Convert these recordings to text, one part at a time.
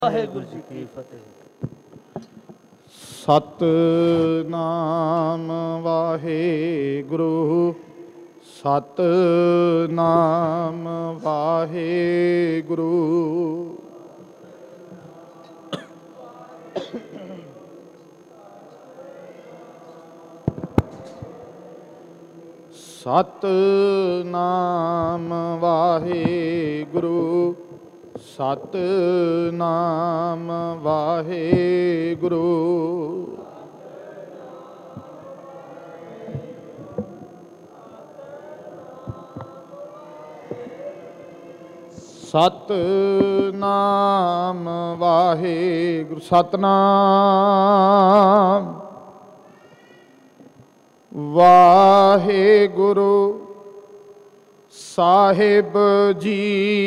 ਵਾਹਿਗੁਰੂ ਜੀ ਕੀ ਫਤਿਹ। ਸਤਿਨਾਮ ਵਾਹਿਗੁਰੂ, ਸਤਿਨਾਮ ਵਾਹਿਗੁਰੂ। ਸਤਿਨਾਮ ਵਾਹਿਗੁਰੂ, ਸਤਿਨਾਮ ਵਾਹਿਗੁਰੂ। ਸਤਿਨਾਮ ਵਾਹਿਗੁਰੂ, ਸਤਿਨਾਮ ਵਾਹਿਗੁਰੂ ਸਾਹਿਬ ਜੀ।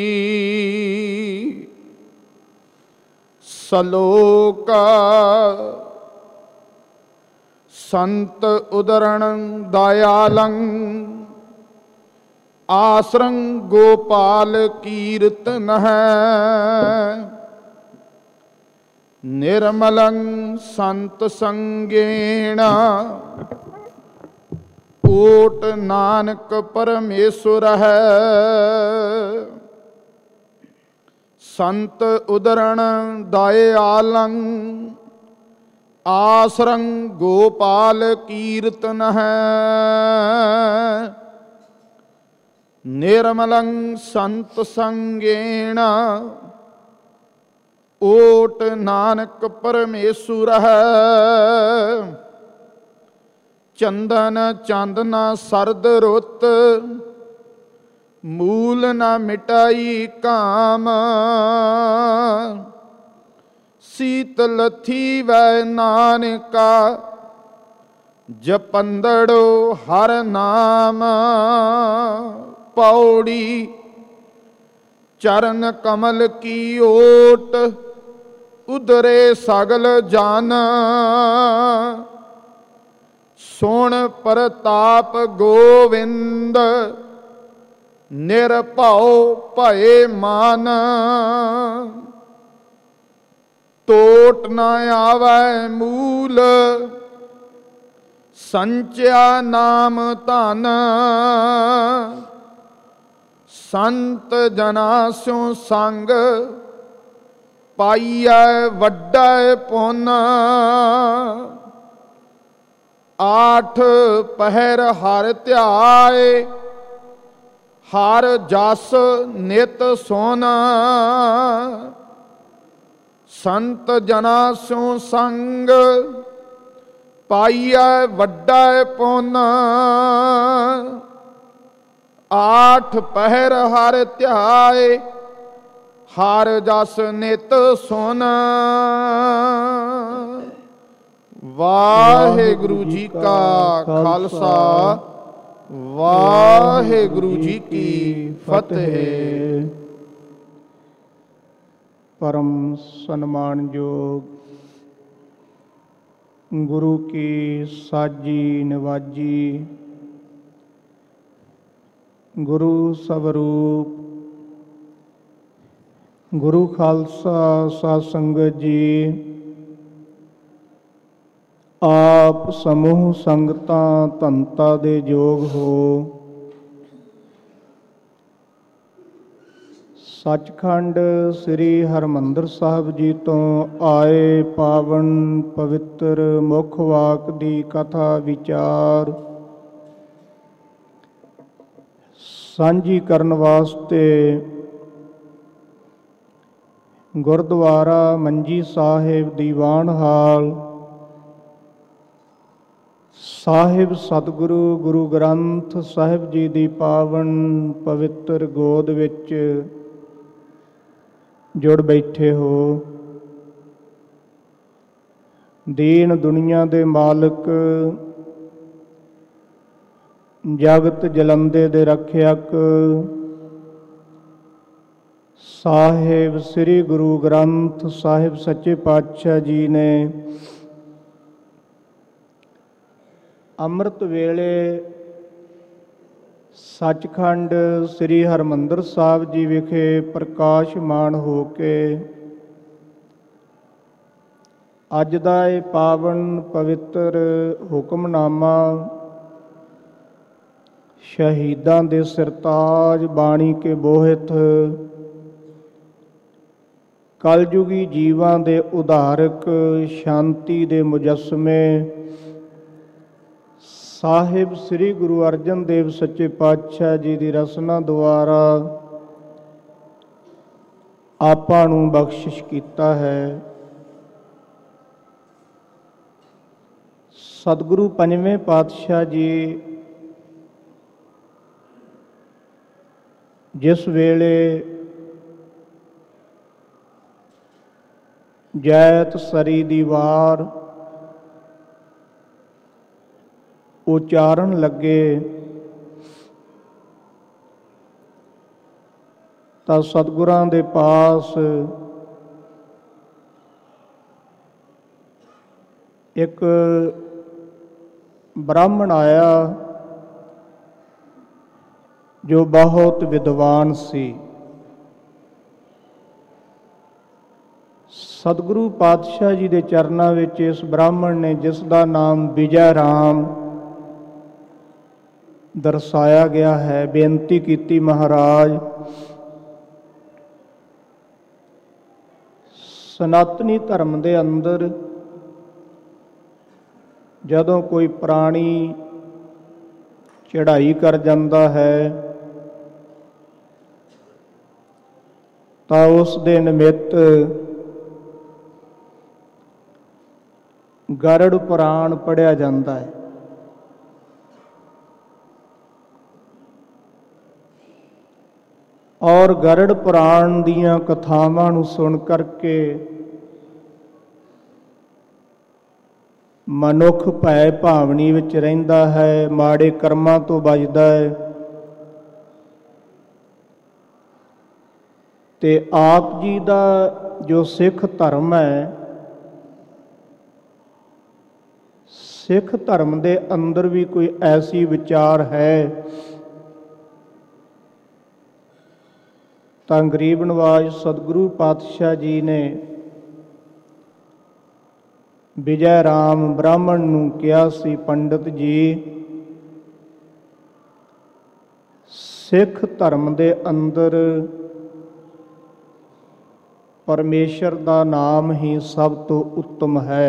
ਸਲੋਕ ਸੰਤ ਉਦਰਣ ਦਇਆਲੰ, ਆਸਰੰ ਗੋਪਾਲ ਕੀਰਤਨ ਹੈ। ਨਿਰਮਲੰ ਸੰਤ ਸੰਗੇਣ, ਓਟ ਨਾਨਕ ਪਰਮੇਸ਼ੁਰ ਹੈ। ਸੰਤ ਉਦਰਣ ਦਇਆਲੰ, ਆਸਰੰ ਗੋਪਾਲ ਕੀਰਤਨ ਹੈ। ਨਿਰਮਲੰ ਸੰਤ ਸੰਗੇਣ, ਓਟ ਨਾਨਕ ਪਰਮੇਸ਼ੁਰ ਹੈ। ਚੰਦਨ ਚੰਦਨਾ ਸਰਦ ਰੁੱਤ, ਮੂਲ ਨਾ ਮਿਟਾਈ ਕਾਮ। ਸੀਤਲ ਥੀਵੈ ਨਾਨਕਾ, ਜਪੰਦੜੋ ਹਰ ਨਾਮ। ਪੌੜੀ ਚਰਨ ਕਮਲ ਕੀ ਓਟ, ਉਦਰੇ ਸਗਲ ਜਨ। ਸੁਣ ਪ੍ਰਤਾਪ ਗੋਵਿੰਦ, ਨਿਰਭਉ ਭਏ ਮਨ। ਟੋਟ ਨ ਆਵੈ ਮੂਲ, ਸੰਚਿਆ ਨਾਮ ਧਨ। ਸੰਤ ਜਨਾ ਸਿਉ ਸੰਗ, ਪਾਈਐ ਵੱਡਾ ਪੁੰਨ। ਆਠ ਪਹਿਰ ਹਰ ਧਿਆਏ, ਹਰ ਜਸ ਨਿਤ ਸੁਨ। ਸੰਤ ਜਨਾ ਸਿਉ ਸੰਗ, ਪਾਈਐ ਵੱਡਾ ਪੁੰਨ। ਆਠ ਪਹਿਰ ਹਰ ਧਿਆਏ, ਹਰ ਜਸ ਨਿਤ ਸੁਨ। ਵਾਹਿਗੁਰੂ ਜੀ ਕਾ ਖਾਲਸਾ, ਵਾਹਿਗੁਰੂ ਜੀ ਕੀ ਫਤਿਹ। ਪਰਮ ਸਨਮਾਨਯੋਗ ਗੁਰੂ ਕੀ ਸਾਜੀ ਨਿਵਾਜੀ, ਗੁਰੂ ਸਵਰੂਪ ਗੁਰੂ ਖਾਲਸਾ ਸਾਧ ਸੰਗਤ ਜੀ। ਆਪ ਸਮੂਹ ਸੰਗਤਾਂ ਧੰਤਾ ਦੇ ਯੋਗ ਹੋ। ਸੱਚਖੰਡ ਸ੍ਰੀ ਹਰਿਮੰਦਰ ਸਾਹਿਬ ਜੀ ਤੋਂ ਆਏ ਪਾਵਨ ਪਵਿੱਤਰ ਮੁੱਖ ਵਾਕ ਦੀ ਕਥਾ ਵਿਚਾਰ ਸਾਂਝੀ ਕਰਨ ਵਾਸਤੇ ਗੁਰਦੁਆਰਾ ਮੰਜੀ ਸਾਹਿਬ ਦੀਵਾਨ ਹਾਲ ਸਾਹਿਬ ਸਤਿਗੁਰੂ ਗੁਰੂ ਗ੍ਰੰਥ ਸਾਹਿਬ ਜੀ ਦੀ ਪਾਵਨ ਪਵਿੱਤਰ ਗੋਦ ਵਿੱਚ ਜੁੜ ਬੈਠੇ ਹੋ। ਦੀਨ ਦੁਨੀਆ ਦੇ ਮਾਲਕ, ਜਗਤ ਜਲੰਦੇ ਦੇ ਰੱਖਿਅਕ ਸਾਹਿਬ ਸ੍ਰੀ ਗੁਰੂ ਗ੍ਰੰਥ ਸਾਹਿਬ ਸੱਚੇ ਪਾਤਸ਼ਾਹ ਜੀ ਨੇ ਅੰਮ੍ਰਿਤ ਵੇਲੇ ਸੱਚਖੰਡ ਸ੍ਰੀ ਹਰਿਮੰਦਰ ਸਾਹਿਬ ਜੀ ਵਿਖੇ ਪ੍ਰਕਾਸ਼ਮਾਨ ਹੋ ਕੇ ਅੱਜ ਦਾ ਇਹ ਪਾਵਨ ਪਵਿੱਤਰ ਹੁਕਮਨਾਮਾ ਸ਼ਹੀਦਾਂ ਦੇ ਸਿਰਤਾਜ ਬਾਣੀ ਕੇ ਬੋਹਿਤ ਕਲਯੁਗੀ ਜੀਵਾਂ ਦੇ ਉਧਾਰਕ ਸ਼ਾਂਤੀ ਦੇ ਮੁਜੱਸਮੇ ਸਾਹਿਬ ਸ੍ਰੀ ਗੁਰੂ ਅਰਜਨ ਦੇਵ ਸੱਚੇ ਪਾਤਸ਼ਾਹ ਜੀ ਦੀ ਰਸਨਾ ਦੁਆਰਾ ਆਪਾਂ ਨੂੰ ਬਖਸ਼ਿਸ਼ ਕੀਤਾ ਹੈ। ਸਤਿਗੁਰੂ ਪੰਜਵੇਂ ਪਾਤਸ਼ਾਹ ਜੀ ਜਿਸ ਵੇਲੇ ਜੈਤ ਸਰੀ ਦੀ ਵਾਰ ਉਚਾਰਨ ਲੱਗੇ ਤਾਂ ਸਤਿਗੁਰਾਂ ਦੇ ਪਾਸ ਇੱਕ ਬ੍ਰਾਹਮਣ ਆਇਆ ਜੋ ਬਹੁਤ ਵਿਦਵਾਨ ਸੀ। ਸਤਿਗੁਰੂ ਪਾਤਸ਼ਾਹ ਜੀ ਦੇ ਚਰਨਾਂ ਵਿੱਚ ਇਸ ਬ੍ਰਾਹਮਣ ਨੇ, ਜਿਸ ਦਾ ਨਾਮ ਵਿਜੈ ਰਾਮ ਦਰਸਾਇਆ ਗਿਆ ਹੈ, ਬੇਨਤੀ ਕੀਤੀ, ਮਹਾਰਾਜ ਸਨਾਤਨੀ ਧਰਮ ਦੇ ਅੰਦਰ ਜਦੋਂ ਕੋਈ ਪ੍ਰਾਣੀ ਚੜ੍ਹਾਈ ਕਰ ਜਾਂਦਾ ਹੈ ਤਾਂ ਉਸ ਦੇ ਨਿਮਿੱਤ ਗਰੜ ਪੁਰਾਣ ਪੜ੍ਹਿਆ ਜਾਂਦਾ ਹੈ। ਔਰ ਗਰੜ ਪੁਰਾਣ ਦੀਆਂ ਕਥਾਵਾਂ ਨੂੰ ਸੁਣ ਕਰਕੇ ਮਨੁੱਖ ਭੈ ਭਾਵਨੀ ਵਿੱਚ ਰਹਿੰਦਾ ਹੈ, ਮਾੜੇ ਕਰਮਾਂ ਤੋਂ ਬਚਦਾ ਹੈ ਤੇ ਆਪ ਜੀ ਦਾ ਜੋ ਸਿੱਖ ਧਰਮ ਹੈ, ਸਿੱਖ ਧਰਮ ਦੇ ਅੰਦਰ ਵੀ ਕੋਈ ਐਸੀ ਵਿਚਾਰ ਹੈ ਤਾਂ ਗਰੀਬ ਨਵਾਜ ਸਤਿਗੁਰੂ ਪਾਤਸ਼ਾਹ ਜੀ ਨੇ ਵਿਜੈ ਰਾਮ ਬ੍ਰਾਹਮਣ ਨੂੰ ਕਿਹਾ ਸੀ, ਪੰਡਤ ਜੀ, ਸਿੱਖ ਧਰਮ ਦੇ ਅੰਦਰ ਪਰਮੇਸ਼ਰ ਦਾ ਨਾਮ ਹੀ ਸਭ ਤੋਂ ਉੱਤਮ ਹੈ।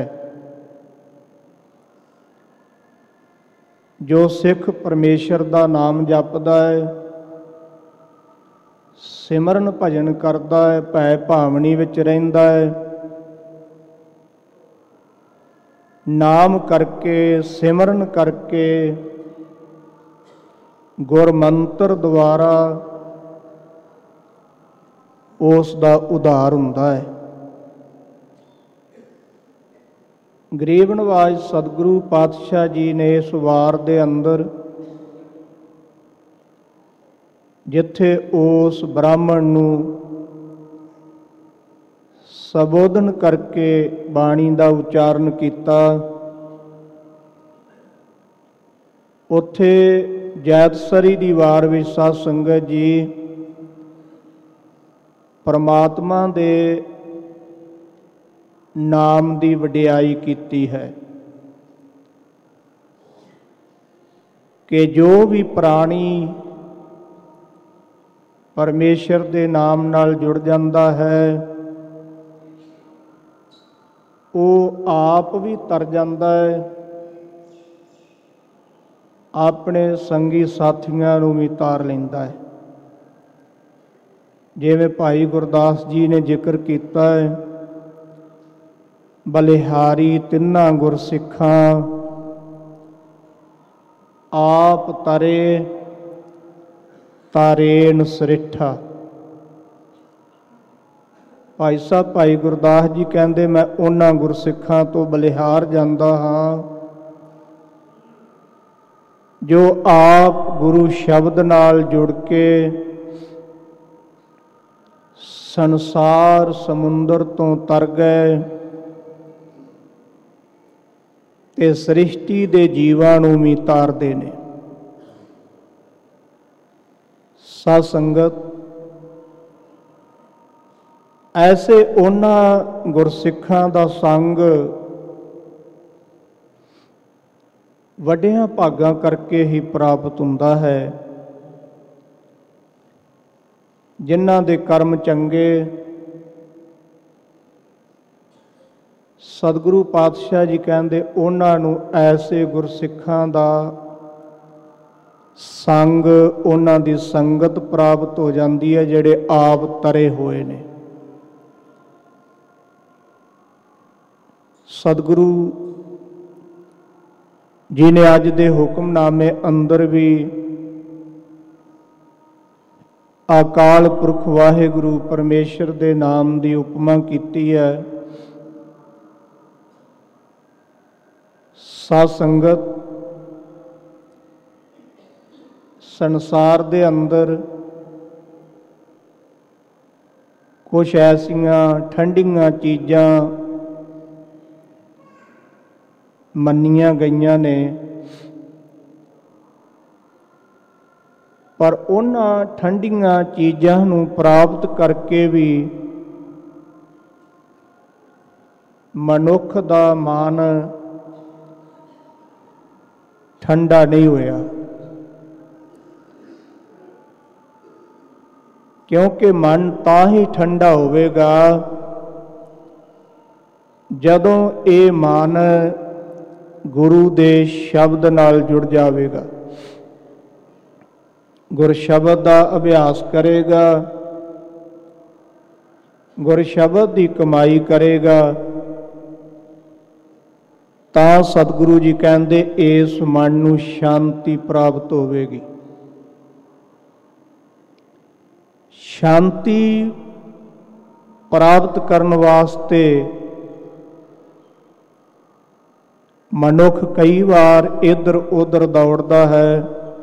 ਜੋ ਸਿੱਖ ਪਰਮੇਸ਼ਰ ਦਾ ਨਾਮ ਜਪਦਾ ਹੈ, ਸਿਮਰਨ ਭਜਨ ਕਰਦਾ ਹੈ, ਭੈ ਭਾਵਨੀ ਵਿੱਚ ਰਹਿੰਦਾ ਹੈ, ਨਾਮ ਕਰਕੇ ਸਿਮਰਨ ਕਰਕੇ ਗੁਰ ਮੰਤਰ ਦੁਆਰਾ ਉਸ ਦਾ ਉਧਾਰ ਹੁੰਦਾ ਹੈ। ਗਰੀਬ ਨਵਾਜ ਸਤਿਗੁਰੂ ਪਾਤਸ਼ਾਹ ਜੀ ਨੇ ਇਸ ਵਾਰ ਦੇ ਅੰਦਰ ਜਿੱਥੇ ਉਸ ਬ੍ਰਾਹਮਣ ਨੂੰ ਸੰਬੋਧਨ ਕਰਕੇ ਬਾਣੀ ਦਾ ਉਚਾਰਨ ਕੀਤਾ, ਉੱਥੇ ਜੈਤਸਰੀ ਦੀ ਵਾਰ ਵਿੱਚ ਸਾਧ ਸੰਗਤ ਜੀ ਪਰਮਾਤਮਾ ਦੇ ਨਾਮ ਦੀ ਵਡਿਆਈ ਕੀਤੀ ਹੈ ਕਿ ਜੋ ਵੀ ਪ੍ਰਾਣੀ ਪਰਮੇਸ਼ਰ ਦੇ ਨਾਮ ਨਾਲ ਜੁੜ ਜਾਂਦਾ ਹੈ ਉਹ ਆਪ ਵੀ ਤਰ ਜਾਂਦਾ ਹੈ, ਆਪਣੇ ਸੰਗੀ ਸਾਥੀਆਂ ਨੂੰ ਵੀ ਤਾਰ ਲੈਂਦਾ ਹੈ। ਜਿਵੇਂ ਭਾਈ ਗੁਰਦਾਸ ਜੀ ਨੇ ਜ਼ਿਕਰ ਕੀਤਾ ਹੈ, ਬਲਿਹਾਰੀ ਤਿੰਨਾਂ ਗੁਰਸਿੱਖਾਂ ਆਪ ਤਰੇ ਤਾਰੇਨ ਸਰਿੱਠਾ। ਭਾਈ ਸਾਹਿਬ ਭਾਈ ਗੁਰਦਾਸ ਜੀ ਕਹਿੰਦੇ, ਮੈਂ ਉਹਨਾਂ ਗੁਰਸਿੱਖਾਂ ਤੋਂ ਬਲਿਹਾਰ ਜਾਂਦਾ ਹਾਂ ਜੋ ਆਪ ਗੁਰੂ ਸ਼ਬਦ ਨਾਲ ਜੁੜ ਕੇ ਸੰਸਾਰ ਸਮੁੰਦਰ ਤੋਂ ਤਰ ਗਏ ਤੇ ਸ੍ਰਿਸ਼ਟੀ ਦੇ ਜੀਵਾਂ ਨੂੰ ਵੀ ਤਾਰਦੇ ਨੇ। ਸਾਧ ਸੰਗਤ, ਐਸੇ ਉਹਨਾਂ ਗੁਰਸਿੱਖਾਂ ਦਾ ਸੰਗ ਵੱਡਿਆਂ ਭਾਗਾਂ ਕਰਕੇ ਹੀ ਪ੍ਰਾਪਤ ਹੁੰਦਾ ਹੈ, ਜਿਨ੍ਹਾਂ ਦੇ ਕਰਮ ਚੰਗੇ। ਸਤਿਗੁਰੂ ਪਾਤਸ਼ਾਹ ਜੀ ਕਹਿੰਦੇ ਉਹਨਾਂ ਨੂੰ ਐਸੇ ਗੁਰਸਿੱਖਾਂ ਦਾ ਸੰਗ, ਉਹਨਾਂ ਦੀ ਸੰਗਤ ਪ੍ਰਾਪਤ ਹੋ ਜਾਂਦੀ ਹੈ ਜਿਹੜੇ ਆਪ ਤਰੇ ਹੋਏ ਨੇ। ਸਤਿਗੁਰੂ ਜੀ ਨੇ ਅੱਜ ਦੇ ਹੁਕਮਨਾਮੇ ਅੰਦਰ ਵੀ ਅਕਾਲ ਪੁਰਖ ਵਾਹਿਗੁਰੂ ਪਰਮੇਸ਼ਰ ਦੇ ਨਾਮ ਦੀ ਉਪਮਾ ਕੀਤੀ ਹੈ। ਸਾਧ ਸੰਗਤ, ਸੰਸਾਰ ਦੇ ਅੰਦਰ ਕੁਛ ਐਸੀਆਂ ਠੰਡੀਆਂ ਚੀਜ਼ਾਂ ਮੰਨੀਆਂ ਗਈਆਂ ਨੇ, ਪਰ ਉਹਨਾਂ ਠੰਡੀਆਂ ਚੀਜ਼ਾਂ ਨੂੰ ਪ੍ਰਾਪਤ ਕਰਕੇ ਵੀ ਮਨੁੱਖ ਦਾ ਮਨ ਠੰਡਾ ਨਹੀਂ ਹੋਇਆ, ਕਿਉਂਕਿ ਮਨ ਤਾਂ ਹੀ ਠੰਡਾ ਹੋਵੇਗਾ ਜਦੋਂ ਇਹ ਮਨ ਗੁਰੂ ਦੇ ਸ਼ਬਦ ਨਾਲ ਜੁੜ ਜਾਵੇਗਾ, ਗੁਰ ਸ਼ਬਦ ਦਾ ਅਭਿਆਸ ਕਰੇਗਾ, ਗੁਰ ਸ਼ਬਦ ਦੀ ਕਮਾਈ ਕਰੇਗਾ, ਤਾਂ ਸਤਿਗੁਰੂ ਜੀ ਕਹਿੰਦੇ ਇਸ ਮਨ ਨੂੰ ਸ਼ਾਂਤੀ ਪ੍ਰਾਪਤ ਹੋਵੇਗੀ। ਸ਼ਾਂਤੀ ਪ੍ਰਾਪਤ ਕਰਨ ਵਾਸਤੇ ਮਨੁੱਖ ਕਈ ਵਾਰ ਇੱਧਰ ਉੱਧਰ ਦੌੜਦਾ ਹੈ,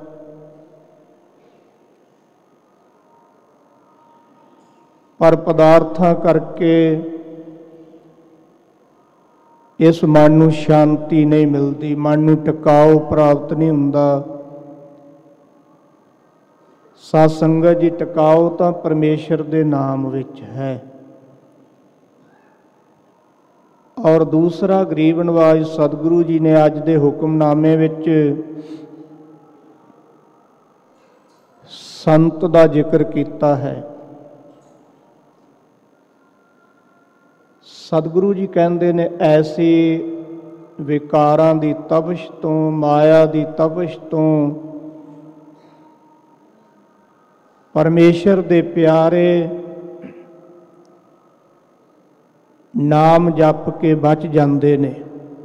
ਪਰ ਪਦਾਰਥਾਂ ਕਰਕੇ ਇਸ ਮਨ ਨੂੰ ਸ਼ਾਂਤੀ ਨਹੀਂ ਮਿਲਦੀ, ਮਨ ਨੂੰ ਟਿਕਾਓ ਪ੍ਰਾਪਤ ਨਹੀਂ ਹੁੰਦਾ। ਸਾਧ ਸੰਗਤ ਜੀ, ਟਿਕਾਓ ਤਾਂ ਪਰਮੇਸ਼ਰ ਦੇ ਨਾਮ ਵਿੱਚ ਹੈ। ਔਰ ਦੂਸਰਾ ਗਰੀਬ ਨਵਾਜ਼ ਸਤਿਗੁਰੂ ਜੀ ਨੇ ਅੱਜ ਦੇ ਹੁਕਮਨਾਮੇ ਵਿੱਚ ਸੰਤ ਦਾ ਜ਼ਿਕਰ ਕੀਤਾ ਹੈ। ਸਤਿਗੁਰੂ ਜੀ ਕਹਿੰਦੇ ਨੇ ਐਸੀ ਵਿਕਾਰਾਂ ਦੀ ਤਪਸ਼ ਤੋਂ, ਮਾਇਆ ਦੀ ਤਪਸ਼ ਤੋਂ ਪਰਮੇਸ਼ਰ ਦੇ ਪਿਆਰੇ ਨਾਮ ਜਪ ਕੇ ਬਚ ਜਾਂਦੇ ਨੇ।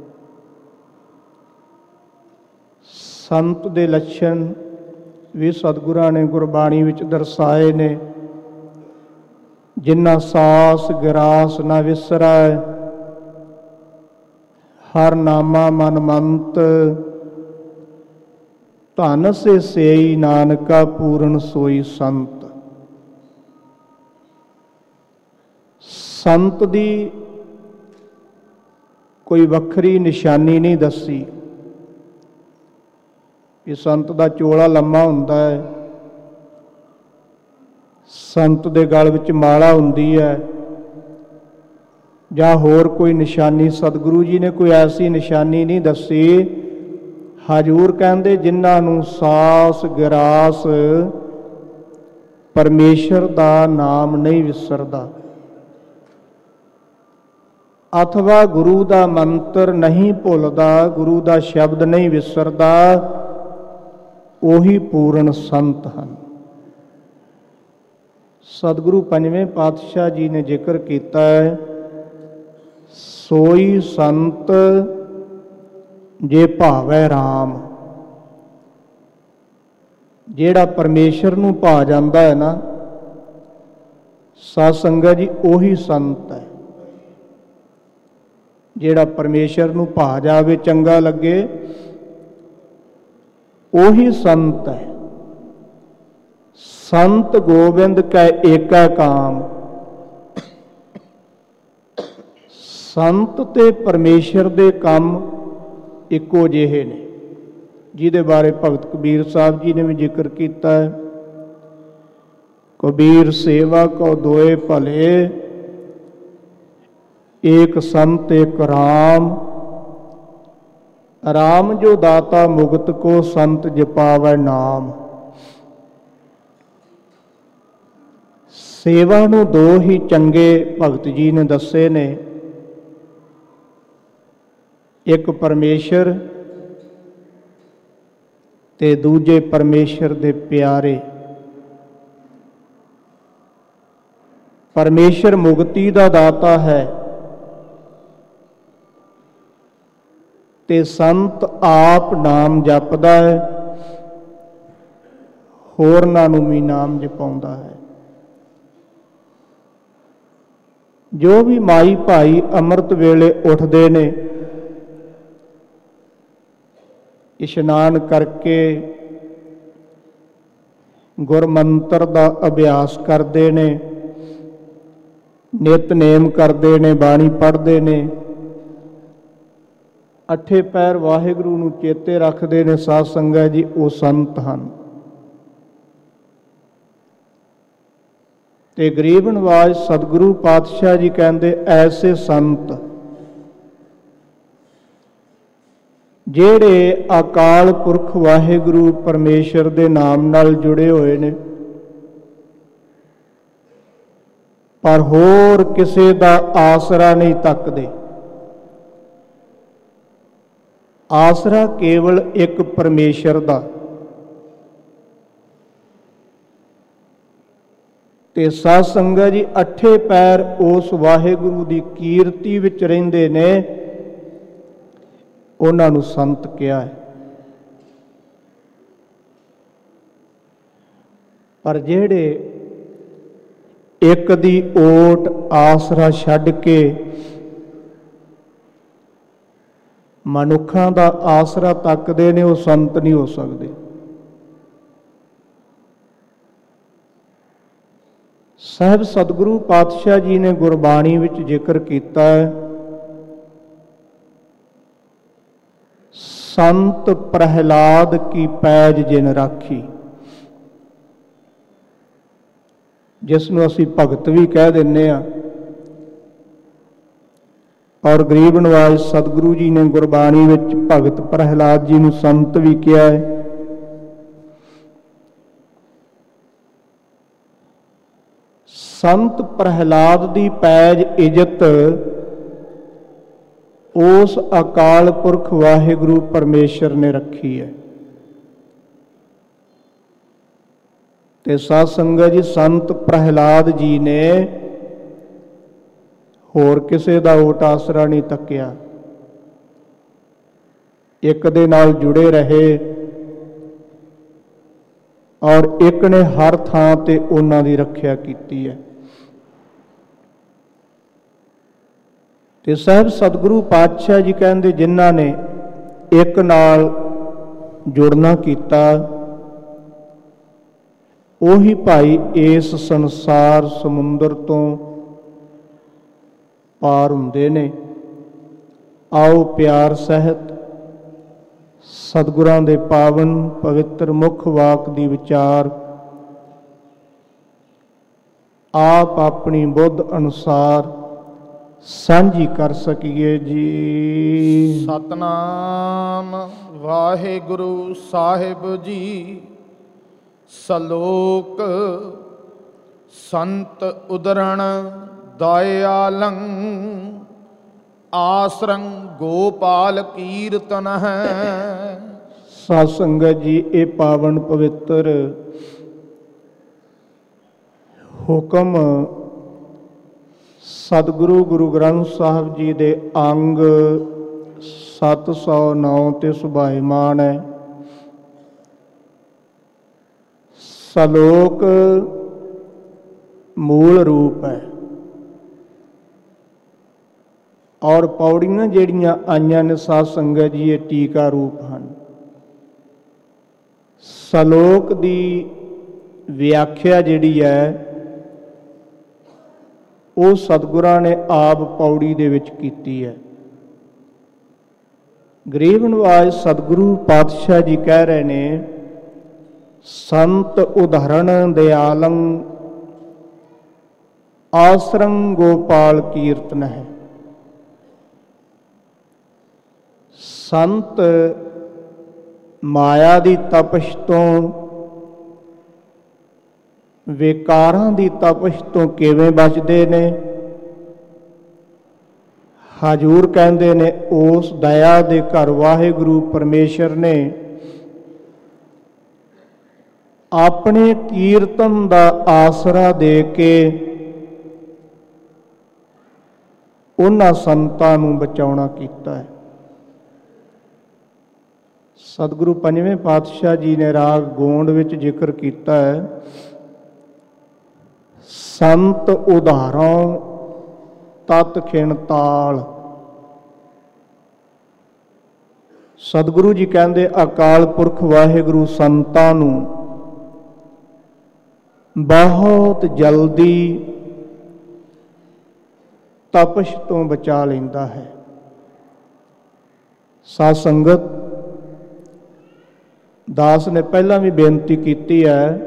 ਸੰਤ ਦੇ ਲੱਛਣ ਵੀ ਸਤਿਗੁਰਾਂ ਨੇ ਗੁਰਬਾਣੀ ਵਿੱਚ ਦਰਸਾਏ ਨੇ। ਜਿਨ੍ਹਾਂ ਸਾਸ ਗਿਰਾਸ ਨਾ ਵਿਸਰੈ, ਹਰ ਨਾਮਾ ਮਨ ਮੰਤ, ਧਨ ਸੇ ਸੇਈ ਨਾਨਕਾ ਪੂਰਨ ਸੋਈ ਸੰਤ। ਸੰਤ ਦੀ ਕੋਈ ਵੱਖਰੀ ਨਿਸ਼ਾਨੀ ਨਹੀਂ ਦੱਸੀ। ਇਹ ਸੰਤ ਦਾ ਚੋਲਾ ਲੰਮਾ ਹੁੰਦਾ ਹੈ, ਸੰਤ ਦੇ ਗਲ ਵਿੱਚ ਮਾਲਾ ਹੁੰਦੀ ਹੈ, ਜਾਂ ਹੋਰ ਕੋਈ ਨਿਸ਼ਾਨੀ ਸਤਿਗੁਰੂ ਜੀ ਨੇ ਕੋਈ ਐਸੀ ਨਿਸ਼ਾਨੀ ਨਹੀਂ ਦੱਸੀ। ਹਜ਼ੂਰ ਕਹਿੰਦੇ ਜਿਨ੍ਹਾਂ ਨੂੰ ਸਾਸ ਗਿਰਾਸ ਪਰਮੇਸ਼ਰ ਦਾ ਨਾਮ ਨਹੀਂ ਵਿਸਰਦਾ, ਅਥਵਾ ਗੁਰੂ ਦਾ ਮੰਤਰ ਨਹੀਂ ਭੁੱਲਦਾ, ਗੁਰੂ ਦਾ ਸ਼ਬਦ ਨਹੀਂ ਵਿਸਰਦਾ, ਉਹੀ ਪੂਰਨ ਸੰਤ ਹਨ। ਸਤਿਗੁਰੂ ਪੰਜਵੇਂ ਪਾਤਸ਼ਾਹ ਜੀ ਨੇ ਜ਼ਿਕਰ ਕੀਤਾ ਹੈ, ਸੋਈ ਸੰਤ ਜੇ ਭਾਵੈ ਰਾਮ। ਜਿਹੜਾ ਪਰਮੇਸ਼ਰ ਨੂੰ ਭਾ ਜਾਂਦਾ ਹੈ ਨਾ ਸਾਧ ਸੰਗਤ ਜੀ, ਉਹੀ ਸੰਤ ਹੈ। ਜਿਹੜਾ ਪਰਮੇਸ਼ਰ ਨੂੰ ਭਾ ਜਾਵੇ, ਚੰਗਾ ਲੱਗੇ, ਉਹੀ ਸੰਤ ਹੈ। ਸੰਤ ਗੋਬਿੰਦ ਕੈ ਏਕਾ ਕਾਮ। ਸੰਤ ਤੇ ਪਰਮੇਸ਼ਰ ਦੇ ਕੰਮ ਇੱਕੋ ਜਿਹੇ ਨੇ, ਜਿਹਦੇ ਬਾਰੇ ਭਗਤ ਕਬੀਰ ਸਾਹਿਬ ਜੀ ਨੇ ਵੀ ਜ਼ਿਕਰ ਕੀਤਾ ਹੈ। ਕਬੀਰ ਸੇਵਾ ਕੋ ਦੋਏ ਭਲੇ, ਏਕ ਸੰਤ ਏਕ ਰਾਮ, ਰਾਮ ਜੋ ਦਾਤਾ ਮੁਕਤ ਕੋ, ਸੰਤ ਜਪਾਵੈ ਨਾਮ। ਸੇਵਾ ਨੂੰ ਦੋ ਹੀ ਚੰਗੇ ਭਗਤ ਜੀ ਨੇ ਦੱਸੇ ਨੇ, ਇੱਕ ਪਰਮੇਸ਼ਰ ਤੇ ਦੂਜੇ ਪਰਮੇਸ਼ਰ ਦੇ ਪਿਆਰੇ। ਪਰਮੇਸ਼ਰ ਮੁਕਤੀ ਦਾ ਦਾਤਾ ਹੈ ਤੇ ਸੰਤ ਆਪ ਨਾਮ ਜਪਦਾ ਹੈ, ਹੋਰਨਾਂ ਨੂੰ ਵੀ ਨਾਮ ਜਪਾਉਂਦਾ ਹੈ। ਜੋ ਵੀ ਮਾਈ ਭਾਈ ਅੰਮ੍ਰਿਤ ਵੇਲੇ ਉੱਠਦੇ ਨੇ, ਇਸ਼ਨਾਨ ਕਰਕੇ ਗੁਰਮੰਤਰ ਦਾ ਅਭਿਆਸ ਕਰਦੇ ਨੇ, ਨਿਤਨੇਮ ਕਰਦੇ ਨੇ, ਬਾਣੀ ਪੜ੍ਹਦੇ ਨੇ, ਅੱਠੇ ਪੈਰ ਵਾਹਿਗੁਰੂ ਨੂੰ ਚੇਤੇ ਰੱਖਦੇ ਨੇ, ਸਾਧ ਸੰਗਤ ਜੀ, ਉਹ ਸੰਤ ਹਨ। ਤੇ ਗਰੀਬ ਨਵਾਜ ਸਤਿਗੁਰੂ ਪਾਤਸ਼ਾਹ ਜੀ ਕਹਿੰਦੇ, ਐਸੇ ਸੰਤ ਜਿਹੜੇ ਅਕਾਲ ਪੁਰਖ ਵਾਹਿਗੁਰੂ ਪਰਮੇਸ਼ਰ ਦੇ ਨਾਮ ਨਾਲ ਜੁੜੇ ਹੋਏ ਨੇ, ਪਰ ਹੋਰ ਕਿਸੇ ਦਾ ਆਸਰਾ ਨਹੀਂ ਤੱਕਦੇ। ਆਸਰਾ ਕੇਵਲ ਇੱਕ ਪਰਮੇਸ਼ਰ ਦਾ। ਤੇ ਸਾਧ ਸੰਗਤ ਜੀ, ਅੱਠੇ ਪੈਰ ਉਸ ਵਾਹਿਗੁਰੂ ਦੀ ਕੀਰਤੀ ਵਿੱਚ ਰਹਿੰਦੇ ਨੇ, ਉਹਨਾਂ ਨੂੰ ਸੰਤ ਕਿਹਾ ਹੈ। ਪਰ ਜਿਹੜੇ ਇੱਕ ਦੀ ਓਟ ਆਸਰਾ ਛੱਡ ਕੇ ਮਨੁੱਖਾਂ ਦਾ ਆਸਰਾ ਤੱਕਦੇ ਨੇ, ਉਹ ਸੰਤ ਨਹੀਂ ਹੋ ਸਕਦੇ। ਸਾਹਿਬ ਸਤਿਗੁਰੂ ਪਾਤਸ਼ਾਹ ਜੀ ਨੇ ਗੁਰਬਾਣੀ ਵਿੱਚ ਜ਼ਿਕਰ ਕੀਤਾ ਹੈ, ਸੰਤ ਪ੍ਰਹਿਲਾਦ ਕੀ ਪੈਜ ਜਿਨ ਰਾਖੀ, ਜਿਸ ਨੂੰ ਅਸੀਂ ਭਗਤ ਵੀ ਕਹਿ ਦਿੰਦੇ ਹਾਂ। ਔਰ ਗਰੀਬ ਨਵਾਜ ਸਤਿਗੁਰੂ ਜੀ ਨੇ ਗੁਰਬਾਣੀ ਵਿੱਚ ਭਗਤ ਪ੍ਰਹਿਲਾਦ ਜੀ ਨੂੰ ਸੰਤ ਵੀ ਕਿਹਾ ਹੈ। ਸੰਤ ਪ੍ਰਹਿਲਾਦ ਦੀ ਪੈਜ ਇੱਜ਼ਤ ਉਸ ਅਕਾਲ ਪੁਰਖ ਵਾਹਿਗੁਰੂ ਪਰਮੇਸ਼ਰ ਨੇ ਰੱਖੀ ਹੈ। ਤੇ ਸਾਧ ਸੰਗਤ ਜੀ, ਸੰਤ ਪ੍ਰਹਿਲਾਦ ਜੀ ਨੇ ਹੋਰ ਕਿਸੇ ਦਾ ਓਟ ਆਸਰਾ ਨਹੀਂ ਤੱਕਿਆ, ਇੱਕ ਦੇ ਨਾਲ ਜੁੜੇ ਰਹੇ ਔਰ ਇੱਕ ਨੇ ਹਰ ਥਾਂ ਤੇ ਉਹਨਾਂ ਦੀ ਰੱਖਿਆ ਕੀਤੀ ਹੈ। ਤੇ ਸਾਹਿਬ ਸਤਿਗੁਰੂ ਪਾਤਸ਼ਾਹ ਜੀ ਕਹਿੰਦੇ, ਜਿਨ੍ਹਾਂ ਨੇ ਇੱਕ ਨਾਲ ਜੁੜਨਾ ਕੀਤਾ, ਉਹੀ ਭਾਈ ਇਸ ਸੰਸਾਰ ਸਮੁੰਦਰ ਤੋਂ ਪਾਰ ਹੁੰਦੇ ਨੇ। ਆਓ ਪਿਆਰ ਸਹਿਤ ਸਤਿਗੁਰਾਂ ਦੇ ਪਾਵਨ ਪਵਿੱਤਰ ਮੁੱਖ ਵਾਕ ਦੀ ਵਿਚਾਰ ਆਪ ਆਪਣੀ ਬੁੱਧ ਅਨੁਸਾਰ ਸਾਂਝੀ ਕਰ ਸਕੀਏ ਜੀ। ਸਤਨਾਮ ਵਾਹਿਗੁਰੂ ਸਾਹਿਬ ਜੀ। ਸਲੋਕ ਸੰਤ ਉਦਰਣ ਦਇਆਲੰ, ਆਸਰੰ ਗੋਪਾਲ ਕੀਰਤਨ ਹੈ। ਸਾਧ ਸੰਗਤ ਜੀ, ਇਹ ਪਾਵਨ ਪਵਿੱਤਰ ਹੁਕਮ ਸਤਿਗੁਰੂ ਗੁਰੂ ਗ੍ਰੰਥ ਸਾਹਿਬ ਜੀ ਦੇ ਅੰਗ 709 ਤੇ ਸੁਭਾਇਮਾਨ ਹੈ। ਸਲੋਕ ਮੂਲ ਰੂਪ ਹੈ ਔਰ ਪੌੜੀਆਂ ਜਿਹੜੀਆਂ ਆਈਆਂ ਨੇ ਸਾਧ ਸੰਗਤ ਜੀ, ਇਹ ਟੀਕਾ ਰੂਪ ਹਨ। ਸਲੋਕ ਦੀ ਵਿਆਖਿਆ ਜਿਹੜੀ ਹੈ ਉਹ ਸਤਿਗੁਰਾਂ ਨੇ ਆਪ ਪੌੜੀ ਦੇ ਵਿੱਚ ਕੀਤੀ ਹੈ। ਗਰੀਬ ਨਵਾਜ ਸਤਿਗੁਰੂ ਪਾਤਸ਼ਾਹ ਜੀ ਕਹਿ ਰਹੇ ਨੇ, ਸੰਤ ਉਦਾਹਰਣ ਦਿਆਲੰ, ਆਸਰੰ ਗੋਪਾਲ ਕੀਰਤਨ ਹੈ। ਸੰਤ ਮਾਇਆ ਦੀ ਤਪਸ਼ ਤੋਂ, ਵਿਕਾਰਾਂ ਦੀ ਤਪਸ਼ ਤੋਂ ਕਿਵੇਂ ਬਚਦੇ ਨੇ? ਹਜ਼ੂਰ ਕਹਿੰਦੇ ਨੇ ਉਸ ਦਇਆ ਦੇ ਘਰ ਵਾਹਿਗੁਰੂ ਪਰਮੇਸ਼ਰ ਨੇ ਆਪਣੇ ਕੀਰਤਨ ਦਾ ਆਸਰਾ ਦੇ ਕੇ ਉਹਨਾਂ ਸੰਤਾਂ ਨੂੰ ਬਚਾਉਣਾ ਕੀਤਾ ਹੈ। ਸਤਿਗੁਰੂ ਪੰਜਵੇਂ ਪਾਤਸ਼ਾਹ ਜੀ ਨੇ ਰਾਗ ਗੋਂਡ ਵਿੱਚ ਜ਼ਿਕਰ ਕੀਤਾ ਹੈ, ਸੰਤ ਉਧਾਰੋਂ ਤਤ ਖਿਣ ਤਾਲ। ਸਤਿਗੁਰੂ ਜੀ ਕਹਿੰਦੇ ਅਕਾਲ ਪੁਰਖ ਵਾਹਿਗੁਰੂ ਸੰਤਾਂ ਨੂੰ ਬਹੁਤ ਜਲਦੀ ਤਪਸ਼ ਤੋਂ ਬਚਾ ਲੈਂਦਾ ਹੈ। ਸਾਧ ਸੰਗਤ, ਦਾਸ ਨੇ ਪਹਿਲਾਂ ਵੀ ਬੇਨਤੀ ਕੀਤੀ ਹੈ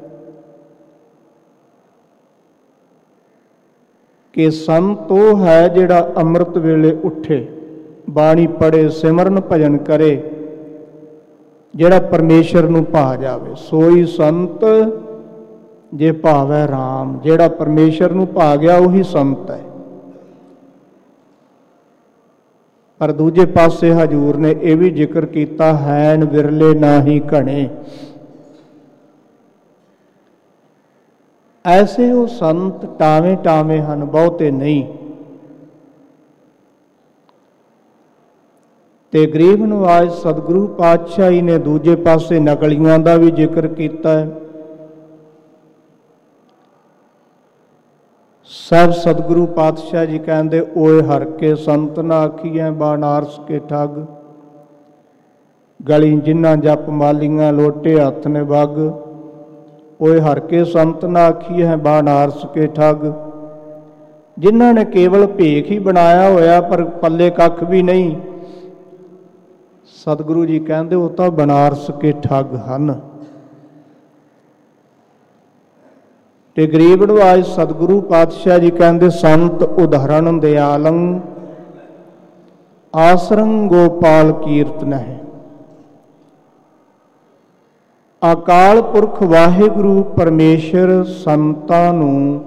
ਕਿ ਸੰਤ ਉਹ ਹੈ ਜਿਹੜਾ ਅੰਮ੍ਰਿਤ ਵੇਲੇ ਉੱਠੇ, ਬਾਣੀ ਪੜ੍ਹੇ, ਸਿਮਰਨ ਭਜਨ ਕਰੇ, ਜਿਹੜਾ ਪਰਮੇਸ਼ਰ ਨੂੰ ਭਾ ਜਾਵੇ। ਸੋਈ ਸੰਤ ਜੇ ਭਾਵੈ ਰਾਮ। ਜਿਹੜਾ ਪਰਮੇਸ਼ਰ ਨੂੰ ਭਾ ਗਿਆ ਉਹੀ ਸੰਤ ਹੈ। ਪਰ ਦੂਜੇ ਪਾਸੇ ਹਜ਼ੂਰ ਨੇ ਇਹ ਵੀ ਜ਼ਿਕਰ ਕੀਤਾ, ਹੈਨ ਵਿਰਲੇ ਨਾਹੀ ਘਣੇ। ਐਸੇ ਉਹ ਸੰਤ ਟਾਵੇਂ ਟਾਵੇਂ ਹਨ, ਬਹੁਤੇ ਨਹੀਂ। ਤੇ ਗਰੀਬ ਨਵਾਜ਼ ਸਤਿਗੁਰੂ ਪਾਤਸ਼ਾਹ ਜੀ ਨੇ ਦੂਜੇ ਪਾਸੇ ਨਕਲੀਆਂ ਦਾ ਵੀ ਜ਼ਿਕਰ ਕੀਤਾ ਹੈ। ਸਭ ਸਤਿਗੁਰੂ ਪਾਤਸ਼ਾਹ ਜੀ ਕਹਿੰਦੇ, ਓਏ ਹਰ ਕੇ ਸੰਤ ਨਾ ਆਖੀਐ ਬਾਨਾਰਸ ਕੇ ਠੱਗ। ਗਲੀ ਜਿਨ੍ਹਾਂ ਜਪ ਮਾਲੀਆਂ ਲੋਟੇ ਹੱਥ ਨੇ ਵੱਗ। ਓਏ ਹਰ ਕੇ ਸੰਤ ਨਾ ਆਖੀਐ ਬਾਨਾਰਸ ਕੇ ਠੱਗ। ਜਿਨ੍ਹਾਂ ਨੇ ਕੇਵਲ ਭੇਖ ਹੀ ਬਣਾਇਆ ਹੋਇਆ ਪਰ ਪੱਲੇ ਕੱਖ ਵੀ ਨਹੀਂ, ਸਤਿਗੁਰੂ ਜੀ ਕਹਿੰਦੇ ਉਹ ਤਾਂ ਬਨਾਰਸ ਕੇ ਠੱਗ ਹਨ। ਤੇ ਗਰੀਬ ਨਵਾਜ਼ ਸਤਿਗੁਰੂ ਪਾਤਸ਼ਾਹ ਜੀ ਕਹਿੰਦੇ, ਸੰਤ ਉਦਾਹਰਣ ਦਿਆਲੰ ਆਸਰੰ ਗੋਪਾਲ ਕੀਰਤਨ ਹੈ। ਅਕਾਲ ਪੁਰਖ ਵਾਹਿਗੁਰੂ ਪਰਮੇਸ਼ਰ ਸੰਤਾਂ ਨੂੰ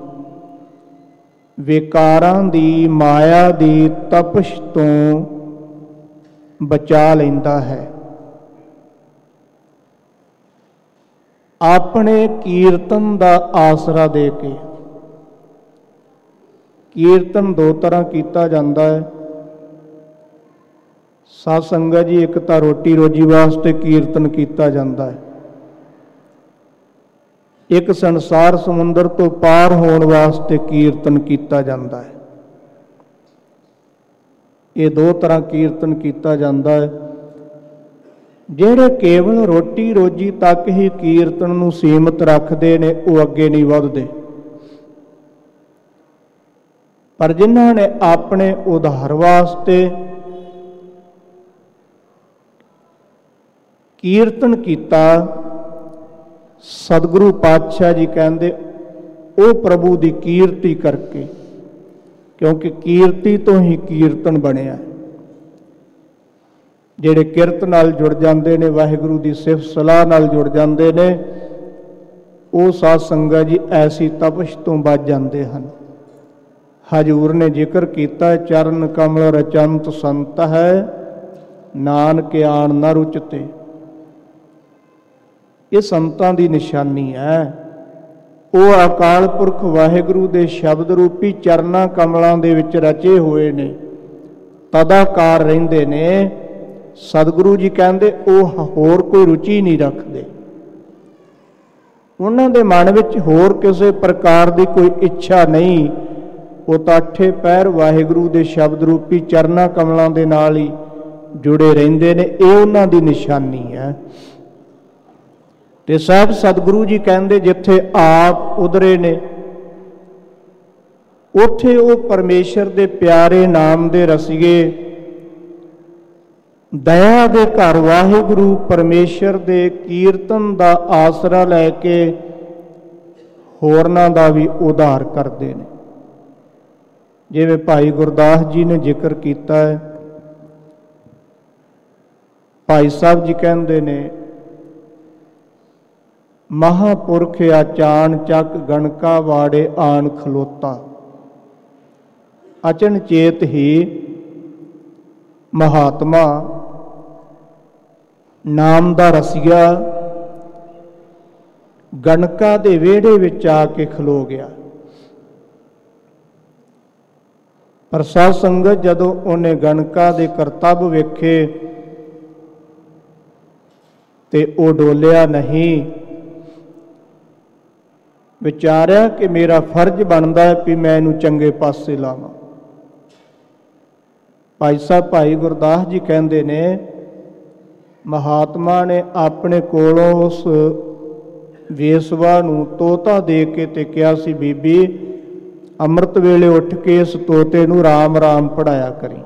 ਵਿਕਾਰਾਂ ਦੀ, ਮਾਇਆ ਦੀ ਤਪਸ਼ ਤੋਂ ਬਚਾ ਲੈਂਦਾ ਹੈ। ਆਪਣੇ ਕੀਰਤਨ ਦਾ ਆਸਰਾ ਦੇ ਕੇ। ਕੀਰਤਨ ਦੋ ਤਰ੍ਹਾਂ ਕੀਤਾ ਜਾਂਦਾ ਹੈ ਸਾਧ ਸੰਗਤ ਜੀ। ਇੱਕ ਤਾਂ ਰੋਟੀ ਰੋਜੀ ਵਾਸਤੇ ਕੀਰਤਨ ਕੀਤਾ ਜਾਂਦਾ ਹੈ, ਇੱਕ ਸੰਸਾਰ ਸਮੁੰਦਰ ਤੋਂ ਪਾਰ ਹੋਣ ਵਾਸਤੇ ਕੀਰਤਨ ਕੀਤਾ ਜਾਂਦਾ ਹੈ। ਇਹ ਦੋ ਤਰ੍ਹਾਂ ਕੀਰਤਨ ਕੀਤਾ ਜਾਂਦਾ ਹੈ। ਜਿਹੜੇ ਕੇਵਲ ਰੋਟੀ ਰੋਜੀ ਤੱਕ ਹੀ ਕੀਰਤਨ ਨੂੰ ਸੀਮਤ ਰੱਖਦੇ ਨੇ ਉਹ ਅੱਗੇ ਨਹੀਂ ਵਧਦੇ। ਪਰ ਜਿਨ੍ਹਾਂ ਨੇ ਆਪਣੇ ਉਧਾਰ ਵਾਸਤੇ ਕੀਰਤਨ ਕੀਤਾ, ਸਤਿਗੁਰੂ ਪਾਤਸ਼ਾਹ ਜੀ ਕਹਿੰਦੇ ਉਹ ਪ੍ਰਭੂ ਦੀ ਕੀਰਤੀ ਕਰਕੇ, ਕਿਉਂਕਿ ਕੀਰਤੀ ਤੋਂ ਹੀ ਕੀਰਤਨ ਬਣਿਆ। ਜਿਹੜੇ ਕਿਰਤ ਨਾਲ ਜੁੜ ਜਾਂਦੇ ਨੇ, ਵਾਹਿਗੁਰੂ ਦੀ ਸਿਫਤ ਸਲਾਹ ਨਾਲ ਜੁੜ ਜਾਂਦੇ ਨੇ, ਉਹ ਸਾਧ ਸੰਗਤ ਜੀ ਐਸੀ ਤਪਸ਼ ਤੋਂ ਬਚ ਜਾਂਦੇ ਹਨ। ਹਜ਼ੂਰ ਨੇ ਜ਼ਿਕਰ ਕੀਤਾ, ਚਰਨ ਕਮਲ ਰਚੰਤ ਸੰਤ ਹੈ, ਨਾਨਕ ਆਣ ਨ ਰੁਚਤੇ। ਇਹ ਸੰਤਾਂ ਦੀ ਨਿਸ਼ਾਨੀ ਹੈ। ਉਹ ਅਕਾਲ ਪੁਰਖ ਵਾਹਿਗੁਰੂ ਦੇ ਸ਼ਬਦ ਰੂਪੀ ਚਰਨਾਂ ਕਮਲਾਂ ਦੇ ਵਿੱਚ ਰਚੇ ਹੋਏ ਨੇ, ਤਦਾਕਾਰ ਰਹਿੰਦੇ ਨੇ। ਸਤਿਗੁਰੂ ਜੀ ਕਹਿੰਦੇ ਉਹ ਹੋਰ ਕੋਈ ਰੁਚੀ ਨਹੀਂ ਰੱਖਦੇ। ਉਹਨਾਂ ਦੇ ਮਨ ਵਿੱਚ ਹੋਰ ਕਿਸੇ ਪ੍ਰਕਾਰ ਦੀ ਕੋਈ ਇੱਛਾ ਨਹੀਂ। ਉਹ ਤਾਂ ਅੱਠੇ ਪੈਰ ਵਾਹਿਗੁਰੂ ਦੇ ਸ਼ਬਦ ਰੂਪੀ ਚਰਨਾਂ ਕਮਲਾਂ ਦੇ ਨਾਲ ਹੀ ਜੁੜੇ ਰਹਿੰਦੇ ਨੇ। ਇਹ ਉਹਨਾਂ ਦੀ ਨਿਸ਼ਾਨੀ ਹੈ। ਤੇ ਸਾਹਿਬ ਸਤਿਗੁਰੂ ਜੀ ਕਹਿੰਦੇ ਜਿੱਥੇ ਆਪ ਉਧਰੇ ਨੇ, ਉੱਥੇ ਉਹ ਪਰਮੇਸ਼ਰ ਦੇ ਪਿਆਰੇ ਨਾਮ ਦੇ ਰਸੀਏ, ਦਇਆ ਦੇ ਘਰ ਵਾਹਿਗੁਰੂ ਪਰਮੇਸ਼ਰ ਦੇ ਕੀਰਤਨ ਦਾ ਆਸਰਾ ਲੈ ਕੇ ਹੋਰਨਾਂ ਦਾ ਵੀ ਉਧਾਰ ਕਰਦੇ ਨੇ। ਜਿਵੇਂ ਭਾਈ ਗੁਰਦਾਸ ਜੀ ਨੇ ਜ਼ਿਕਰ ਕੀਤਾ ਹੈ, ਭਾਈ ਸਾਹਿਬ ਜੀ ਕਹਿੰਦੇ ਨੇ, ਮਹਾਂਪੁਰਖ ਆਚਾਨ ਚੱਕ ਗਣਕਾ ਵਾੜੇ ਆਣ ਖਲੋਤਾ, ਅਚਨ ਚੇਤ ਹੀ ਮਹਾਤਮਾ ਨਾਮ ਦਾ ਰਸੀਆ ਗਣਕਾ ਦੇ ਵਿਹੜੇ ਵਿੱਚ ਆ ਕੇ ਖਲੋ ਗਿਆ। ਪਰ ਸਾਧ ਸੰਗਤ ਜਦੋਂ ਉਹਨੇ ਗਣਕਾ ਦੇ ਕਰਤੱਵ ਵੇਖੇ ਤੇ ਉਹ ਡੋਲਿਆ ਨਹੀਂ। ਵਿਚਾਰਿਆ ਕਿ ਮੇਰਾ ਫਰਜ਼ ਬਣਦਾ ਹੈ ਕਿ ਮੈਂ ਇਹਨੂੰ ਚੰਗੇ ਪਾਸੇ ਲਾਵਾਂ। ਭਾਈ ਸਾਹਿਬ ਭਾਈ ਗੁਰਦਾਸ ਜੀ ਕਹਿੰਦੇ ਨੇ, ਮਹਾਤਮਾ ਨੇ ਆਪਣੇ ਕੋਲੋਂ ਉਸ ਵੇਸਵਾ ਨੂੰ ਤੋਤਾ ਦੇ ਕੇ ਤੇ ਕਿਹਾ ਸੀ, ਬੀਬੀ ਅੰਮ੍ਰਿਤ ਵੇਲੇ ਉੱਠ ਕੇ ਇਸ ਤੋਤੇ ਨੂੰ ਰਾਮ ਰਾਮ ਪੜ੍ਹਾਇਆ ਕਰੀ।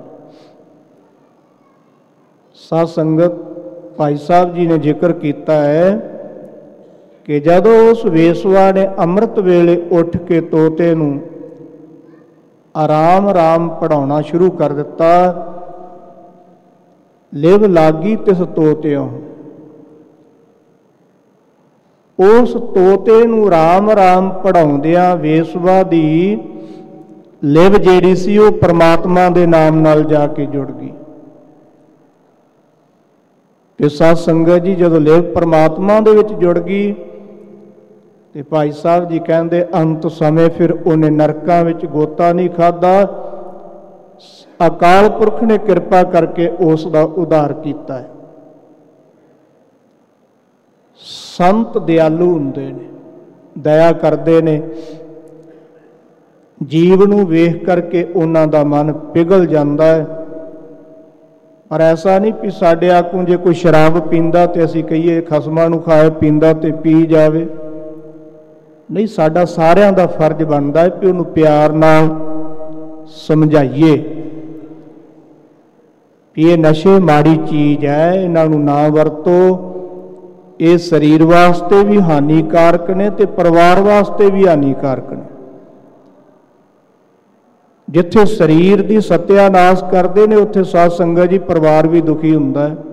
ਸਾਧ ਸੰਗਤ ਭਾਈ ਸਾਹਿਬ ਜੀ ਨੇ ਜ਼ਿਕਰ ਕੀਤਾ ਹੈ ਕਿ ਜਦੋਂ ਉਸ ਵੇਸਵਾ ਨੇ ਅੰਮ੍ਰਿਤ ਵੇਲੇ ਉੱਠ ਕੇ ਤੋਤੇ ਨੂੰ ਆਰਾਮ ਰਾਮ ਪੜ੍ਹਾਉਣਾ ਸ਼ੁਰੂ ਕਰ ਦਿੱਤਾ, ਲਿਵ ਲਾਗੀ ਤਿਸ ਤੋਤਿਓ, ਉਸ ਤੋਤੇ ਨੂੰ ਰਾਮ ਰਾਮ ਪੜ੍ਹਾਉਂਦਿਆਂ ਵੇਸਵਾ ਦੀ ਲਿਵ ਜਿਹੜੀ ਸੀ ਉਹ ਪ੍ਰਮਾਤਮਾ ਦੇ ਨਾਮ ਨਾਲ ਜਾ ਕੇ ਜੁੜ ਗਈ। ਤੇ ਸਾਧ ਸੰਗਤ ਜੀ ਜਦੋਂ ਲਿਵ ਪ੍ਰਮਾਤਮਾ ਦੇ ਵਿੱਚ ਜੁੜ ਗਈ ਤੇ ਭਾਈ ਸਾਹਿਬ ਜੀ ਕਹਿੰਦੇ, ਅੰਤ ਸਮੇਂ ਫਿਰ ਉਹਨੇ ਨਰਕਾਂ ਵਿੱਚ ਗੋਤਾ ਨਹੀਂ ਖਾਧਾ। ਅਕਾਲ ਪੁਰਖ ਨੇ ਕਿਰਪਾ ਕਰਕੇ ਉਸ ਦਾ ਉਧਾਰ ਕੀਤਾ ਹੈ। ਸੰਤ ਦਿਆਲੂ ਹੁੰਦੇ ਨੇ, ਦਇਆ ਕਰਦੇ ਨੇ, ਜੀਵ ਨੂੰ ਵੇਖ ਕਰਕੇ ਉਹਨਾਂ ਦਾ ਮਨ ਪਿਘਲ ਜਾਂਦਾ ਹੈ। ਪਰ ਐਸਾ ਨਹੀਂ ਕਿ ਸਾਡੇ ਆਗੂ ਜੇ ਕੋਈ ਸ਼ਰਾਬ ਪੀਂਦਾ ਤੇ ਅਸੀਂ ਕਹੀਏ ਖਸਮਾਂ ਨੂੰ ਖਾਏ, ਪੀਂਦਾ ਤੇ ਪੀ ਜਾਵੇ। ਨਹੀਂ, ਸਾਡਾ ਸਾਰਿਆਂ ਦਾ ਫਰਜ਼ ਬਣਦਾ ਹੈ ਕਿ ਉਹਨੂੰ ਪਿਆਰ ਨਾਲ ਸਮਝਾਈਏ ਵੀ ਇਹ ਨਸ਼ੇ ਮਾੜੀ ਚੀਜ਼ ਹੈ, ਇਹਨਾਂ ਨੂੰ ਨਾ ਵਰਤੋ, ਇਹ ਸਰੀਰ ਵਾਸਤੇ ਵੀ ਹਾਨੀਕਾਰਕ ਨੇ ਤੇ ਪਰਿਵਾਰ ਵਾਸਤੇ ਵੀ ਹਾਨੀਕਾਰਕ ਨੇ। ਜਿੱਥੇ ਸਰੀਰ ਦੀ ਸਤਿਆਨਾਸ਼ ਕਰਦੇ ਨੇ ਉੱਥੇ ਸਾਧ ਸੰਗਤ ਜੀ ਪਰਿਵਾਰ ਵੀ ਦੁਖੀ ਹੁੰਦਾ ਹੈ।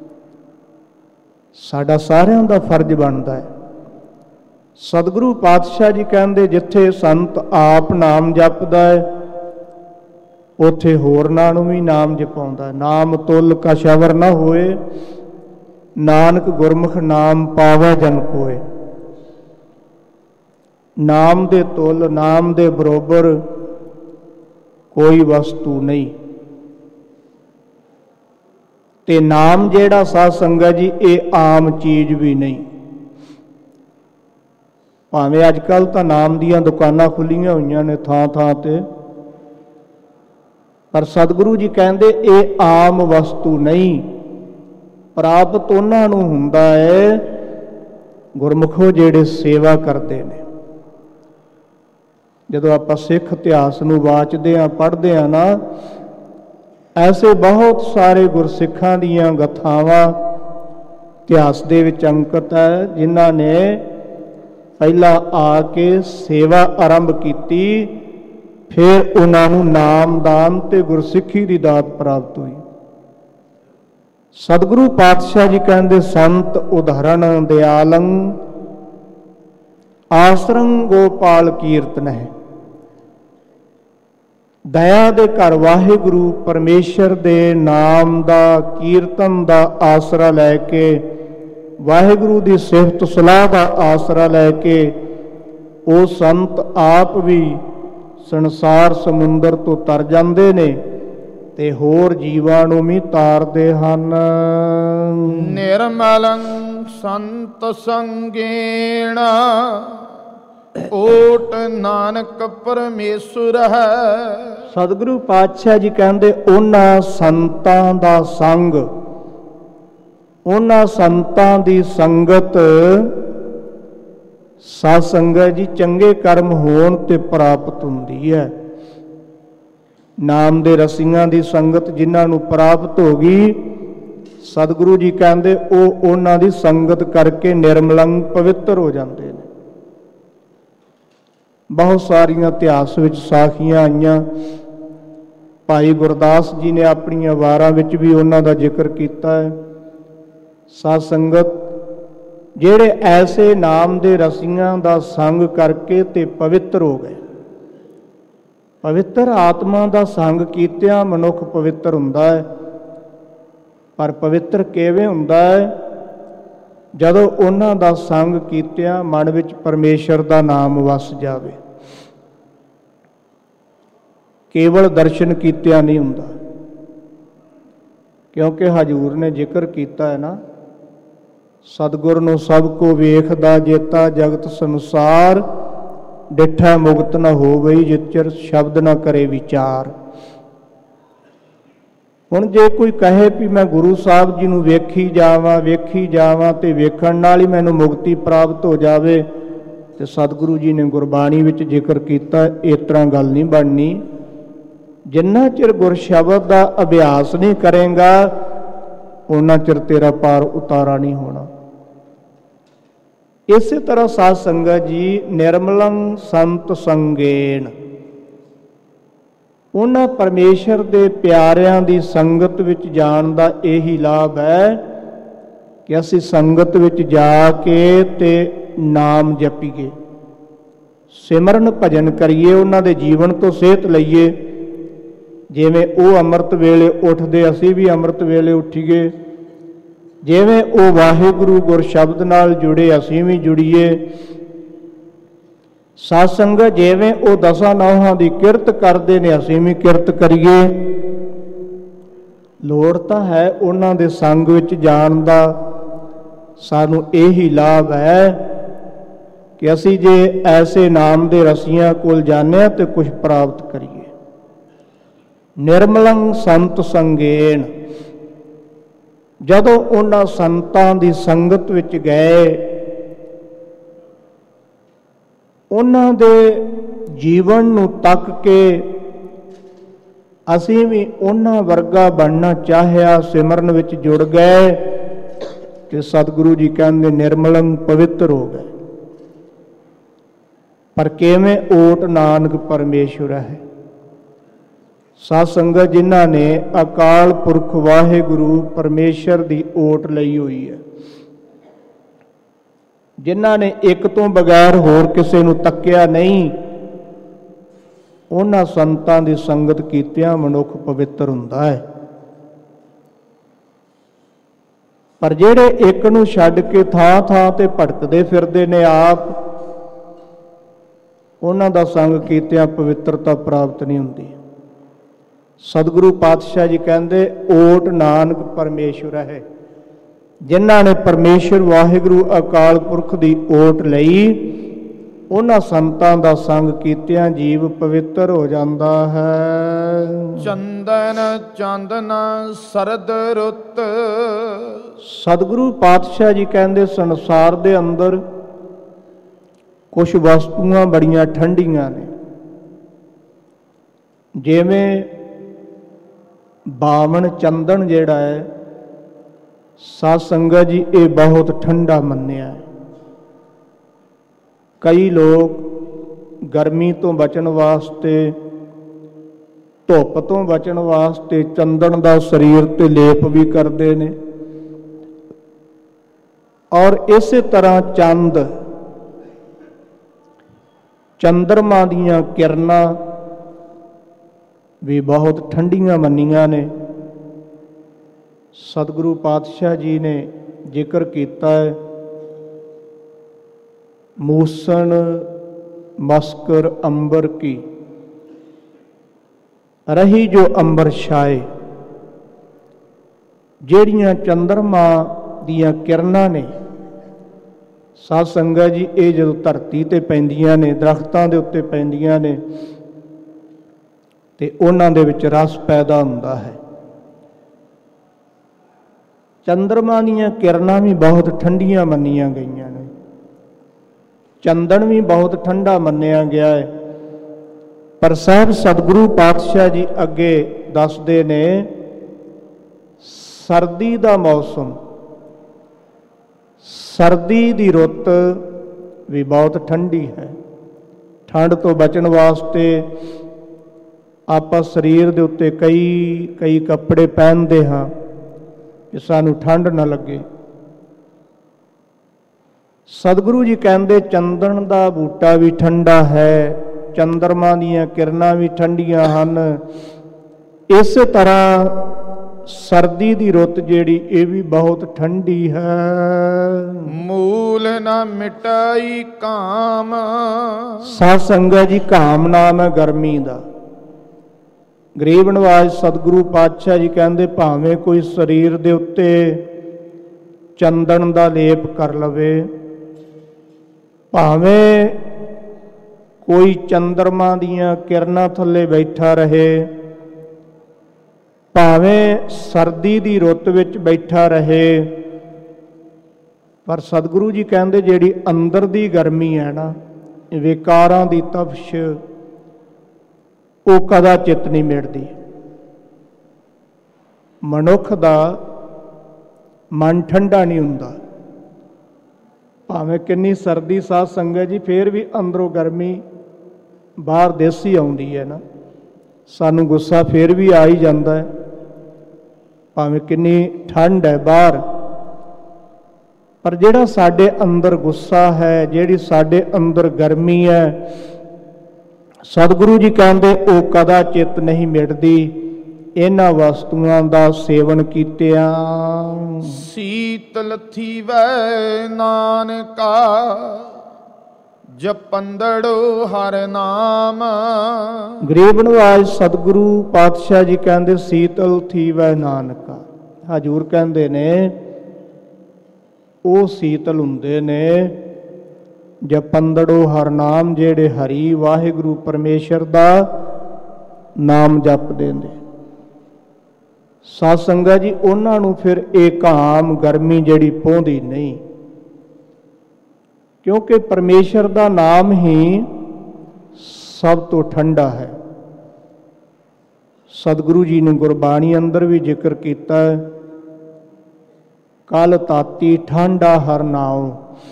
ਸਾਡਾ ਸਾਰਿਆਂ ਦਾ ਫਰਜ਼ ਬਣਦਾ ਹੈ। ਸਤਿਗੁਰੂ ਪਾਤਸ਼ਾਹ ਜੀ ਕਹਿੰਦੇ, ਜਿੱਥੇ ਸੰਤ ਆਪ ਨਾਮ ਜਪਦਾ ਹੈ ਉੱਥੇ ਹੋਰਨਾਂ ਨੂੰ ਵੀ ਨਾਮ ਜਪਾਉਂਦਾ। ਨਾਮ ਤੁਲ ਕਛਵਰ ਨਾ ਹੋਏ, ਨਾਨਕ ਗੁਰਮੁਖ ਨਾਮ ਪਾਵੈ ਜਨ ਕੋਏ। ਨਾਮ ਦੇ ਤੁਲ, ਨਾਮ ਦੇ ਬਰੋਬਰ ਕੋਈ ਵਸਤੂ ਨਹੀਂ। ਤੇ ਨਾਮ ਜਿਹੜਾ ਸਾਧ ਸੰਗਤ ਜੀ ਇਹ ਆਮ ਚੀਜ਼ ਵੀ ਨਹੀਂ। ਭਾਵੇਂ ਅੱਜ ਕੱਲ੍ਹ ਤਾਂ ਨਾਮ ਦੀਆਂ ਦੁਕਾਨਾਂ ਖੁੱਲੀਆਂ ਹੋਈਆਂ ਨੇ ਥਾਂ ਥਾਂ ਤੇ, ਪਰ ਸਤਿਗੁਰੂ ਜੀ ਕਹਿੰਦੇ ਇਹ ਆਮ ਵਸਤੂ ਨਹੀਂ। ਪ੍ਰਾਪਤ ਉਹਨਾਂ ਨੂੰ ਹੁੰਦਾ ਹੈ ਗੁਰਮੁਖੋ ਜਿਹੜੇ ਸੇਵਾ ਕਰਦੇ ਨੇ। ਜਦੋਂ ਆਪਾਂ ਸਿੱਖ ਇਤਿਹਾਸ ਨੂੰ ਵਾਚਦੇ ਹਾਂ, ਪੜ੍ਹਦੇ ਹਾਂ ਨਾ, ਐਸੇ ਬਹੁਤ ਸਾਰੇ ਗੁਰਸਿੱਖਾਂ ਦੀਆਂ ਗਾਥਾਵਾਂ ਇਤਿਹਾਸ ਦੇ ਵਿੱਚ ਅੰਕਿਤ ਹੈ, ਜਿਨ੍ਹਾਂ ਨੇ ਪਹਿਲਾਂ ਆ ਕੇ ਸੇਵਾ ਆਰੰਭ ਕੀਤੀ, ਫਿਰ ਉਹਨਾਂ ਨੂੰ ਨਾਮਦਾਨ ਤੇ ਗੁਰਸਿੱਖੀ ਦੀ ਦਾਤ ਪ੍ਰਾਪਤ ਹੋਈ। ਸਤਿਗੁਰੂ ਪਾਤਸ਼ਾਹ ਜੀ ਕਹਿੰਦੇ, ਸੰਤ ਉਦਾਹਰਣ ਦਿਆਲੰ ਆਸਰੰ ਗੋਪਾਲ ਕੀਰਤਨ ਹੈ। ਦਇਆ ਦੇ ਘਰ ਵਾਹਿਗੁਰੂ ਪਰਮੇਸ਼ਰ ਦੇ ਨਾਮ ਦਾ, ਕੀਰਤਨ ਦਾ ਆਸਰਾ ਲੈ ਕੇ, ਵਾਹਿਗੁਰੂ ਦੀ ਸਿਫਤ ਸਲਾਹ ਦਾ ਆਸਰਾ ਲੈ ਕੇ ਉਹ ਸੰਤ ਆਪ ਵੀ ਸੰਸਾਰ ਸਮੁੰਦਰ ਤੋਂ ਤਰ ਜਾਂਦੇ ਨੇ ਤੇ ਹੋਰ ਜੀਵਾਂ ਨੂੰ ਵੀ ਤਾਰਦੇ ਹਨ। ਨਿਰਮਲੰ ਸੰਤ ਸੰਗੇਣ ਓਟ ਨਾਨਕ ਪਰਮੇਸ਼ਰ ਹੈ। ਸਤਿਗੁਰੂ ਪਾਤਸ਼ਾਹ ਜੀ ਕਹਿੰਦੇ, ਉਹਨਾਂ ਸੰਤਾਂ ਦਾ ਸੰਗ, ਉਹਨਾਂ ਸੰਤਾਂ ਦੀ ਸੰਗਤ ਸਾਧ ਸੰਗਤ ਜੀ ਚੰਗੇ ਕਰਮ ਹੋਣ ਤੇ ਪ੍ਰਾਪਤ ਹੁੰਦੀ ਹੈ। ਨਾਮ ਦੇ ਰਸੀਆਂ ਦੀ ਸੰਗਤ ਜਿਨ੍ਹਾਂ ਨੂੰ ਪ੍ਰਾਪਤ ਹੋ ਗਈ, ਸਤਿਗੁਰੂ ਜੀ ਕਹਿੰਦੇ ਉਹ ਉਹਨਾਂ ਦੀ ਸੰਗਤ ਕਰਕੇ ਨਿਰਮਲੰਗ ਪਵਿੱਤਰ ਹੋ ਜਾਂਦੇ ਨੇ। ਬਹੁਤ ਸਾਰੀਆਂ ਇਤਿਹਾਸ ਵਿੱਚ ਸਾਖੀਆਂ ਆਈਆਂ। ਭਾਈ ਗੁਰਦਾਸ ਜੀ ਨੇ ਆਪਣੀਆਂ ਵਾਰਾਂ ਵਿੱਚ ਵੀ ਉਹਨਾਂ ਦਾ ਜ਼ਿਕਰ ਕੀਤਾ ਹੈ। ਸਾਧ ਸੰਗਤ ਜਿਹੜੇ ਐਸੇ ਨਾਮ ਦੇ ਰਸੀਆਂ ਦਾ ਸੰਗ ਕਰਕੇ ਤੇ ਪਵਿੱਤਰ ਹੋ ਗਏ। ਪਵਿੱਤਰ ਆਤਮਾ ਦਾ ਸੰਗ ਕੀਤਿਆਂ ਮਨੁੱਖ ਪਵਿੱਤਰ ਹੁੰਦਾ ਹੈ। ਪਰ ਪਵਿੱਤਰ ਕਿਵੇਂ ਹੁੰਦਾ ਹੈ? ਜਦੋਂ ਉਹਨਾਂ ਦਾ ਸੰਗ ਕੀਤਿਆਂ ਮਨ ਵਿੱਚ ਪਰਮੇਸ਼ਰ ਦਾ ਨਾਮ ਵਸ ਜਾਵੇ। ਕੇਵਲ ਦਰਸ਼ਨ ਕੀਤਿਆਂ ਨਹੀਂ ਹੁੰਦਾ, ਕਿਉਂਕਿ ਹਜ਼ੂਰ ਨੇ ਜ਼ਿਕਰ ਕੀਤਾ ਹੈ ਨਾ, ਸਤਿਗੁਰ ਨੂੰ ਸਭ ਕੋ ਵੇਖਦਾ ਜੇਤਾ ਜਗਤ ਸੰਸਾਰ, ਡਿਠਾ ਮੁਕਤ ਨ ਹੋਵਈ ਜਿਚਰ ਸ਼ਬਦ ਨਾ ਕਰੇ ਵਿਚਾਰ। ਹੁਣ ਜੇ ਕੋਈ ਕਹੇ ਵੀ ਮੈਂ ਗੁਰੂ ਸਾਹਿਬ ਜੀ ਨੂੰ ਵੇਖੀ ਜਾਵਾਂ ਤੇ ਵੇਖਣ ਨਾਲ ਹੀ ਮੈਨੂੰ ਮੁਕਤੀ ਪ੍ਰਾਪਤ ਹੋ ਜਾਵੇ, ਤੇ ਸਤਿਗੁਰੂ ਜੀ ਨੇ ਗੁਰਬਾਣੀ ਵਿੱਚ ਜ਼ਿਕਰ ਕੀਤਾ ਇਸ ਤਰ੍ਹਾਂ ਗੱਲ ਨਹੀਂ ਬਣਨੀ। ਜਿੰਨਾ ਚਿਰ ਗੁਰ ਸ਼ਬਦ ਦਾ ਅਭਿਆਸ ਨਹੀਂ ਕਰੇਗਾ ਉਹਨਾਂ ਚਿਰ ਤੇਰਾ ਪਾਰ ਉਤਾਰਾ ਨਹੀਂ ਹੋਣਾ। ਇਸੇ ਤਰ੍ਹਾਂ ਸਾਧ ਸੰਗਤ ਜੀ ਨਿਰਮਲੰ ਸੰਤ ਸੰਗੇਣ, ਉਹਨਾਂ ਪਰਮੇਸ਼ਰ ਦੇ ਪਿਆਰਿਆਂ ਦੀ ਸੰਗਤ ਵਿੱਚ ਜਾਣ ਦਾ ਇਹੀ ਲਾਭ ਹੈ ਕਿ ਅਸੀਂ ਸੰਗਤ ਵਿੱਚ ਜਾ ਕੇ ਤੇ ਨਾਮ ਜਪੀਏ, ਸਿਮਰਨ ਭਜਨ ਕਰੀਏ, ਉਹਨਾਂ ਦੇ ਜੀਵਨ ਤੋਂ ਸੇਧ ਲਈਏ। ਜਿਵੇਂ ਉਹ ਅੰਮ੍ਰਿਤ ਵੇਲੇ ਉੱਠਦੇ ਅਸੀਂ ਵੀ ਅੰਮ੍ਰਿਤ ਵੇਲੇ ਉੱਠੀਏ, ਜਿਵੇਂ ਉਹ ਵਾਹਿਗੁਰੂ ਗੁਰ ਸ਼ਬਦ ਨਾਲ ਜੁੜੇ ਅਸੀਂ ਵੀ ਜੁੜੀਏ। ਸਾਧ ਸੰਗਤ ਜਿਵੇਂ ਉਹ ਦਸਾਂ ਨੌਹਾਂ ਦੀ ਕਿਰਤ ਕਰਦੇ ਨੇ ਅਸੀਂ ਵੀ ਕਿਰਤ ਕਰੀਏ। ਲੋੜ ਤਾਂ ਹੈ ਉਹਨਾਂ ਦੇ ਸੰਗ ਵਿੱਚ ਜਾਣ ਦਾ। ਸਾਨੂੰ ਇਹੀ ਲਾਭ ਹੈ ਕਿ ਅਸੀਂ ਜੇ ਐਸੇ ਨਾਮ ਦੇ ਰਸੀਆਂ ਕੋਲ ਜਾਂਦੇ ਹਾਂ ਤੇ ਕੁਝ ਪ੍ਰਾਪਤ ਕਰੀਏ। ਨਿਰਮਲੰ ਸੰਤ ਸੰਗੇਣ, ਜਦੋਂ ਉਹਨਾਂ ਸੰਤਾਂ ਦੀ ਸੰਗਤ ਵਿੱਚ ਗਏ, ਉਹਨਾਂ ਦੇ ਜੀਵਨ ਨੂੰ ਤੱਕ ਕੇ ਅਸੀਂ ਵੀ ਉਹਨਾਂ ਵਰਗਾ ਬਣਨਾ ਚਾਹਿਆ, ਸਿਮਰਨ ਵਿੱਚ ਜੁੜ ਗਏ ਤੇ ਸਤਿਗੁਰੂ ਜੀ ਕਹਿੰਦੇ ਨਿਰਮਲੰ ਪਵਿੱਤਰ ਹੋ ਗਏ। ਪਰ ਕਿਵੇਂ? ਓਟ ਨਾਨਕ ਪਰਮੇਸ਼ਵਰ ਹੈ। ਸਾਧ ਸੰਗਤ ਜਿਨ੍ਹਾਂ ਨੇ ਅਕਾਲ ਪੁਰਖ ਵਾਹਿਗੁਰੂ ਪਰਮੇਸ਼ਰ ਦੀ ਓਟ ਲਈ ਹੋਈ ਹੈ, ਜਿਨ੍ਹਾਂ ਨੇ ਇੱਕ ਤੋਂ ਬਗੈਰ ਹੋਰ ਕਿਸੇ ਨੂੰ ਤੱਕਿਆ ਨਹੀਂ, ਉਹਨਾਂ ਸੰਤਾਂ ਦੀ ਸੰਗਤ ਕੀਤਿਆਂ ਮਨੁੱਖ ਪਵਿੱਤਰ ਹੁੰਦਾ ਹੈ। ਪਰ ਜਿਹੜੇ ਇੱਕ ਨੂੰ ਛੱਡ ਕੇ ਥਾਂ ਥਾਂ ਤੇ ਭਟਕਦੇ ਫਿਰਦੇ ਨੇ ਆਪ, ਉਹਨਾਂ ਦਾ ਸੰਗ ਕੀਤਿਆਂ ਪਵਿੱਤਰਤਾ ਪ੍ਰਾਪਤ ਨਹੀਂ ਹੁੰਦੀ। ਸਤਿਗੁਰੂ ਪਾਤਸ਼ਾਹ ਜੀ ਕਹਿੰਦੇ ਓਟ ਨਾਨਕ ਪਰਮੇਸ਼ਵਰ ਹੈ। ਜਿਨ੍ਹਾਂ ਨੇ ਪਰਮੇਸ਼ਰ ਵਾਹਿਗੁਰੂ ਅਕਾਲ ਪੁਰਖ ਦੀ ਓਟ ਲਈ, ਉਹਨਾਂ ਸੰਤਾਂ ਦਾ ਸੰਗ ਕੀਤਿਆਂ ਜੀਵ ਪਵਿੱਤਰ ਹੋ ਜਾਂਦਾ ਹੈ। ਚੰਦਨ ਚਾਂਦਨ ਸਰਦ ਰੁੱਤ, ਸਤਿਗੁਰੂ ਪਾਤਸ਼ਾਹ ਜੀ ਕਹਿੰਦੇ ਸੰਸਾਰ ਦੇ ਅੰਦਰ ਕੁਝ ਵਸਤੂਆਂ ਬੜੀਆਂ ਠੰਡੀਆਂ ਨੇ। ਜਿਵੇਂ ਬਾਵਨ ਚੰਦਨ ਜਿਹੜਾ ਹੈ, ਸਾਧ ਸੰਗਤ ਜੀ ਇਹ ਬਹੁਤ ਠੰਡਾ ਮੰਨਿਆ ਹੈ। ਕਈ ਲੋਕ ਗਰਮੀ ਤੋਂ ਬਚਣ ਵਾਸਤੇ, ਧੁੱਪ ਤੋਂ ਬਚਣ ਵਾਸਤੇ ਚੰਦਨ ਦਾ ਸਰੀਰ ਤੇ ਲੇਪ ਵੀ ਕਰਦੇ ਨੇ। ਔਰ ਇਸੇ ਤਰ੍ਹਾਂ ਚੰਦਰਮਾ ਦੀਆਂ ਕਿਰਨਾਂ ਵੀ ਬਹੁਤ ਠੰਡੀਆਂ ਮੰਨੀਆਂ ਨੇ। ਸਤਿਗੁਰੂ ਪਾਤਸ਼ਾਹ ਜੀ ਨੇ ਜ਼ਿਕਰ ਕੀਤਾ ਹੈ, ਮੂਸਣ ਮਸਕਰ ਅੰਬਰ ਕੀ ਰਹੀ ਜੋ ਅੰਬਰ ਛਾਏ। ਜਿਹੜੀਆਂ ਚੰਦਰਮਾ ਦੀਆਂ ਕਿਰਨਾਂ ਨੇ ਸਾਧ ਸੰਗਤ ਜੀ, ਇਹ ਜਦੋਂ ਧਰਤੀ ਤੇ ਪੈਂਦੀਆਂ ਨੇ, ਦਰਖਤਾਂ ਦੇ ਉੱਤੇ ਪੈਂਦੀਆਂ ਨੇ, ਤੇ ਉਹਨਾਂ ਦੇ ਵਿੱਚ ਰਸ ਪੈਦਾ ਹੁੰਦਾ ਹੈ। ਚੰਦਰਮਾ ਦੀਆਂ ਕਿਰਨਾਂ ਵੀ ਬਹੁਤ ਠੰਡੀਆਂ ਮੰਨੀਆਂ ਗਈਆਂ ਨੇ। ਚੰਦਨ ਵੀ ਬਹੁਤ ਠੰਡਾ ਮੰਨਿਆ ਗਿਆ ਹੈ। ਪਰ ਸਾਹਿਬ ਸਤਿਗੁਰੂ ਪਾਤਸ਼ਾਹ ਜੀ ਅੱਗੇ ਦੱਸਦੇ ਨੇ, ਸਰਦੀ ਦਾ ਮੌਸਮ, ਸਰਦੀ ਦੀ ਰੁੱਤ ਵੀ ਬਹੁਤ ਠੰਡੀ ਹੈ। ਠੰਡ ਤੋਂ ਬਚਣ ਵਾਸਤੇ ਆਪਾਂ ਸਰੀਰ ਦੇ ਉੱਤੇ ਕਈ ਕੱਪੜੇ ਪਹਿਨਦੇ ਹਾਂ ਕਿ ਸਾਨੂੰ ਠੰਡ ਨਾ ਲੱਗੇ। ਸਤਿਗੁਰੂ ਜੀ ਕਹਿੰਦੇ ਚੰਦਨ ਦਾ ਬੂਟਾ ਵੀ ਠੰਡਾ ਹੈ, ਚੰਦਰਮਾ ਦੀਆਂ ਕਿਰਨਾਂ ਵੀ ਠੰਡੀਆਂ ਹਨ। ਇਸੇ ਤਰ੍ਹਾਂ ਸਰਦੀ ਦੀ ਰੁੱਤ ਜਿਹੜੀ ਇਹ ਵੀ ਬਹੁਤ ਠੰਡੀ ਹੈ। ਮੂਲ ਨਾ ਮਿਟਾਈ ਕਾਮ। ਸਾਧ ਸੰਗਤ ਜੀ ਕਾਮ ਨਾਮ ਹੈ ਗਰਮੀ ਦਾ। ਗਰੀਬ ਨਵਾਜ ਸਤਿਗੁਰੂ ਪਾਤਸ਼ਾਹ ਜੀ ਕਹਿੰਦੇ ਭਾਵੇਂ ਕੋਈ ਸਰੀਰ ਦੇ ਉੱਤੇ ਚੰਦਨ ਦਾ ਲੇਪ ਕਰ ਲਵੇ, ਭਾਵੇਂ ਕੋਈ ਚੰਦਰਮਾ ਦੀਆਂ ਕਿਰਨਾਂ ਥੱਲੇ ਬੈਠਾ ਰਹੇ, ਭਾਵੇਂ ਸਰਦੀ ਦੀ ਰੁੱਤ ਵਿੱਚ ਬੈਠਾ ਰਹੇ, ਪਰ ਸਤਿਗੁਰੂ ਜੀ ਕਹਿੰਦੇ ਜਿਹੜੀ ਅੰਦਰ ਦੀ ਗਰਮੀ ਹੈ ਨਾ, ਵਿਕਾਰਾਂ ਦੀ ਤਪਸ਼, ਉਹ ਕਦਾ ਚਿੱਤ ਨਹੀਂ ਮਿਟਦੀ। ਮਨੁੱਖ ਦਾ ਮਨ ਠੰਡਾ ਨਹੀਂ ਹੁੰਦਾ, ਭਾਵੇਂ ਕਿੰਨੀ ਸਰਦੀ ਸਾਧ ਸੰਗਤ ਜੀ, ਫੇਰ ਵੀ ਅੰਦਰੋਂ ਗਰਮੀ ਬਾਹਰ ਦੇਸੀ ਆਉਂਦੀ ਹੈ ਨਾ। ਸਾਨੂੰ ਗੁੱਸਾ ਫੇਰ ਵੀ ਆ ਹੀ ਜਾਂਦਾ ਹੈ, ਭਾਵੇਂ ਕਿੰਨੀ ਠੰਡ ਹੈ ਬਾਹਰ, ਪਰ ਜਿਹੜਾ ਸਾਡੇ ਅੰਦਰ ਗੁੱਸਾ ਹੈ, ਜਿਹੜੀ ਸਾਡੇ ਅੰਦਰ ਗਰਮੀ ਹੈ, ਸਤਿਗੁਰੂ ਜੀ ਕਹਿੰਦੇ ਉਹ ਕਦਾ ਚਿੱਤ ਨਹੀਂ ਮਿਟਦੀ ਇਹਨਾਂ ਵਸਤੂਆਂ ਦਾ ਸੇਵਨ ਕੀਤਿਆਂ। ਸੀਤਲ ਥੀਵੈ ਨਾਨਕਾ ਜਪੰਦੜੋ ਹਰ ਨਾਮ। ਗਰੀਬ ਨਵਾਜ ਸਤਿਗੁਰੂ ਪਾਤਸ਼ਾਹ ਜੀ ਕਹਿੰਦੇ ਸੀਤਲ ਥੀਵੈ ਨਾਨਕਾ। ਹਜ਼ੂਰ ਕਹਿੰਦੇ ਨੇ ਉਹ ਸੀਤਲ ਹੁੰਦੇ ਨੇ ਜਪੰਦੜੋ ਹਰ ਨਾਮ, ਜਿਹੜੇ ਹਰੀ ਵਾਹਿਗੁਰੂ ਪਰਮੇਸ਼ਰ ਦਾ ਨਾਮ ਜਪਦੇ ਨੇ। ਸਾਧ ਸੰਗਤ ਜੀ ਉਹਨਾਂ ਨੂੰ ਫਿਰ ਇਹ ਕਾਮ ਗਰਮੀ ਜਿਹੜੀ ਪਹੁੰਚਦੀ ਨਹੀਂ, ਕਿਉਂਕਿ ਪਰਮੇਸ਼ਰ ਦਾ ਨਾਮ ਹੀ ਸਭ ਤੋਂ ਠੰਡਾ ਹੈ। ਸਤਿਗੁਰੂ ਜੀ ਨੇ ਗੁਰਬਾਣੀ ਅੰਦਰ ਵੀ ਜ਼ਿਕਰ ਕੀਤਾ ਹੈ, ਕਲ ਤਾਤੀ ਠੰਡਾ ਹਰ ਨਾਉ।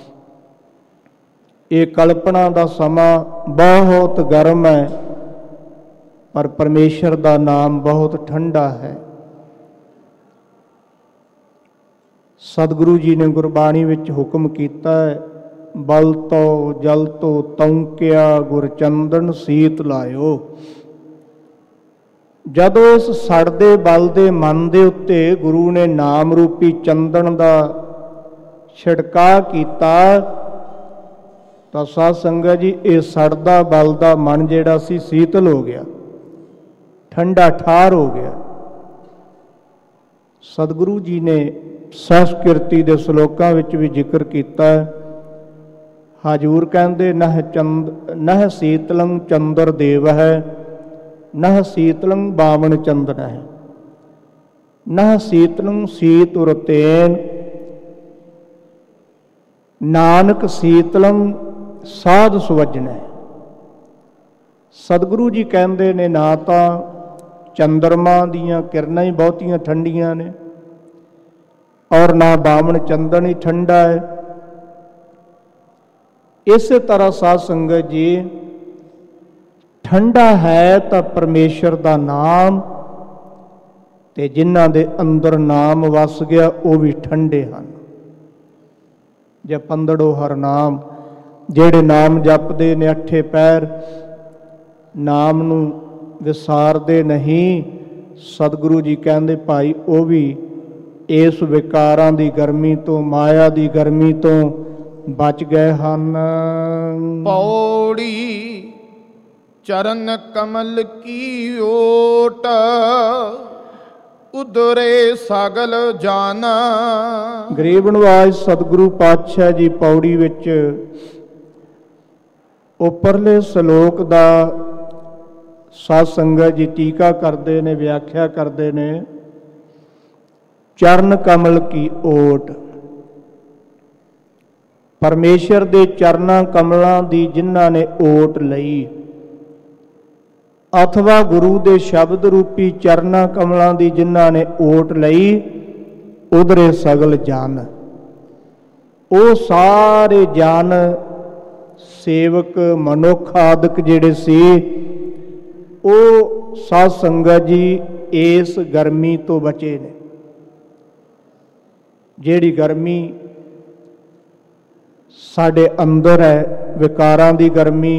ਇਹ ਕਲਪਨਾ ਦਾ ਸਮਾਂ ਬਹੁਤ ਗਰਮ ਹੈ, ਪਰ ਪਰਮੇਸ਼ਰ ਦਾ ਨਾਮ ਬਹੁਤ ਠੰਡਾ ਹੈ। ਸਤਿਗੁਰੂ ਜੀ ਨੇ ਗੁਰਬਾਣੀ ਵਿੱਚ ਹੁਕਮ ਕੀਤਾ ਹੈ, ਬਲ ਤੋ ਜਲ ਤੋ ਤੌਂਕਿਆ ਗੁਰਚੰਦਨ ਸੀਤ ਲਾਇਓ। ਜਦੋਂ ਇਸ ਸੜਦੇ ਬਲਦੇ ਮਨ ਦੇ ਉੱਤੇ ਗੁਰੂ ਨੇ ਨਾਮ ਰੂਪੀ ਚੰਦਨ ਦਾ ਛਿੜਕਾਅ ਕੀਤਾ, ਤਾਂ ਸਾਧ ਸੰਗਤ ਜੀ ਇਹ ਸੜਦਾ ਬਲਦਾ ਮਨ ਜਿਹੜਾ ਸੀ ਸੀਤਲ ਹੋ ਗਿਆ, ਠੰਡਾ ਠਾਰ ਹੋ ਗਿਆ। ਸਤਿਗੁਰੂ ਜੀ ਨੇ ਸੰਸਕ੍ਰਿਤੀ ਦੇ ਸ਼ਲੋਕਾਂ ਵਿੱਚ ਵੀ ਜ਼ਿਕਰ ਕੀਤਾ ਹੈ। ਹਜ਼ੂਰ ਕਹਿੰਦੇ ਨਹ ਸੀਤਲੰ ਚੰਦਰ ਦੇਵ ਹੈ, ਨਹ ਸੀਤਲੰ ਬਾਵਨ ਚੰਦਨ ਹੈ, ਨਹ ਸੀਤਲੰ ਸੀਤ ਉਰਤੇਨ, ਨਾਨਕ ਸੀਤਲੰ ਸਾਧ ਸੁਵਜਨ ਹੈ। ਸਤਿਗੁਰੂ ਜੀ ਕਹਿੰਦੇ ਨੇ ਨਾ ਤਾਂ ਚੰਦਰਮਾ ਦੀਆਂ ਕਿਰਨਾਂ ਹੀ ਬਹੁਤੀਆਂ ਠੰਡੀਆਂ ਨੇ, ਔਰ ਨਾ ਬਾਵਨ ਚੰਦਨ ਹੀ ਠੰਡਾ ਹੈ। ਇਸੇ ਤਰ੍ਹਾਂ ਸਾਧ ਸੰਗਤ ਜੀ ਠੰਡਾ ਹੈ ਤਾਂ ਪਰਮੇਸ਼ਰ ਦਾ ਨਾਮ, ਤੇ ਜਿਨ੍ਹਾਂ ਦੇ ਅੰਦਰ ਨਾਮ ਵਸ ਗਿਆ ਉਹ ਵੀ ਠੰਡੇ ਹਨ। ਜਪੰਦੜੋ ਹਰ ਨਾਮ, ਜਿਹੜੇ ਨਾਮ ਜਪਦੇ ਨੇ ਅੱਠੇ ਪੈਰ, ਨਾਮ ਨੂੰ ਵਿਸਾਰਦੇ ਨਹੀਂ, ਸਤਿਗੁਰੂ ਜੀ ਕਹਿੰਦੇ ਭਾਈ ਉਹ ਵੀ ਇਸ ਵਿਕਾਰਾਂ ਦੀ ਗਰਮੀ ਤੋਂ, ਮਾਇਆ ਦੀ ਗਰਮੀ ਤੋਂ ਬਚ ਗਏ ਹਨ। ਪੌੜੀ ਚਰਨ ਕਮਲ ਕੀ ਓਟ, ਉਦਰੇ ਸਗਲ ਜਾਨ। ਗਰੀਬ ਨਵਾਜ ਸਤਿਗੁਰੂ ਪਾਤਸ਼ਾਹ ਜੀ ਪੌੜੀ ਵਿੱਚ ਉੱਪਰਲੇ ਸ਼ਲੋਕ ਦਾ ਸਾਧ ਸੰਗਤ ਜੀ ਟੀਕਾ ਕਰਦੇ ਨੇ, ਵਿਆਖਿਆ ਕਰਦੇ ਨੇ। ਚਰਨ ਕਮਲ ਕੀ ਓਟ, ਪਰਮੇਸ਼ਰ ਦੇ ਚਰਨਾਂ ਕਮਲਾਂ ਦੀ ਜਿਨ੍ਹਾਂ ਨੇ ਓਟ ਲਈ, ਅਥਵਾ ਗੁਰੂ ਦੇ ਸ਼ਬਦ ਰੂਪੀ ਚਰਨਾਂ ਕਮਲਾਂ ਦੀ ਜਿਨ੍ਹਾਂ ਨੇ ਓਟ ਲਈ, ਉਧਰੇ ਸਗਲ ਜਨ। ਉਹ ਸਾਰੇ ਜਨ ਸੇਵਕ ਮਨੁੱਖ ਆਦਿਕ ਜਿਹੜੇ ਸੀ, ਉਹ ਸਾਧ ਸੰਗਤ ਜੀ ਇਸ ਗਰਮੀ ਤੋਂ ਬਚੇ ਨੇ। ਜਿਹੜੀ ਗਰਮੀ ਸਾਡੇ ਅੰਦਰ ਹੈ ਵਿਕਾਰਾਂ ਦੀ ਗਰਮੀ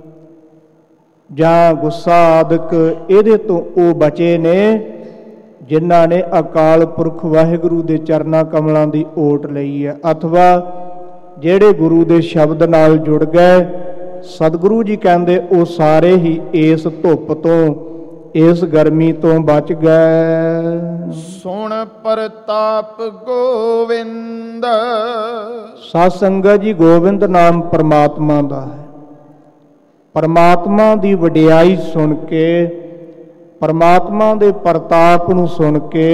ਜਾਂ ਗੁੱਸਾ ਆਦਿਕ, ਇਹਦੇ ਤੋਂ ਉਹ ਬਚੇ ਨੇ ਜਿਨ੍ਹਾਂ ਨੇ ਅਕਾਲ ਪੁਰਖ ਵਾਹਿਗੁਰੂ ਦੇ ਚਰਨਾਂ ਕਮਲਾਂ ਦੀ ਓਟ ਲਈ ਹੈ, ਅਥਵਾ ਜਿਹੜੇ ਗੁਰੂ ਦੇ ਸ਼ਬਦ ਨਾਲ ਜੁੜ ਗਏ। ਸਤਿਗੁਰੂ ਜੀ ਕਹਿੰਦੇ ਉਹ ਸਾਰੇ ਹੀ ਇਸ ਧੁੱਪ ਤੋਂ, ਇਸ ਗਰਮੀ ਤੋਂ ਬਚ ਗਏ। ਸੁਣ ਪ੍ਰਤਾਪ ਗੋਵਿੰਦ। ਸਾਧ ਸੰਗਤ ਜੀ, ਗੋਬਿੰਦ ਨਾਮ ਪਰਮਾਤਮਾ ਦਾ ਹੈ। ਪਰਮਾਤਮਾ ਦੀ ਵਡਿਆਈ ਸੁਣ ਕੇ, ਪਰਮਾਤਮਾ ਦੇ ਪ੍ਰਤਾਪ ਨੂੰ ਸੁਣ ਕੇ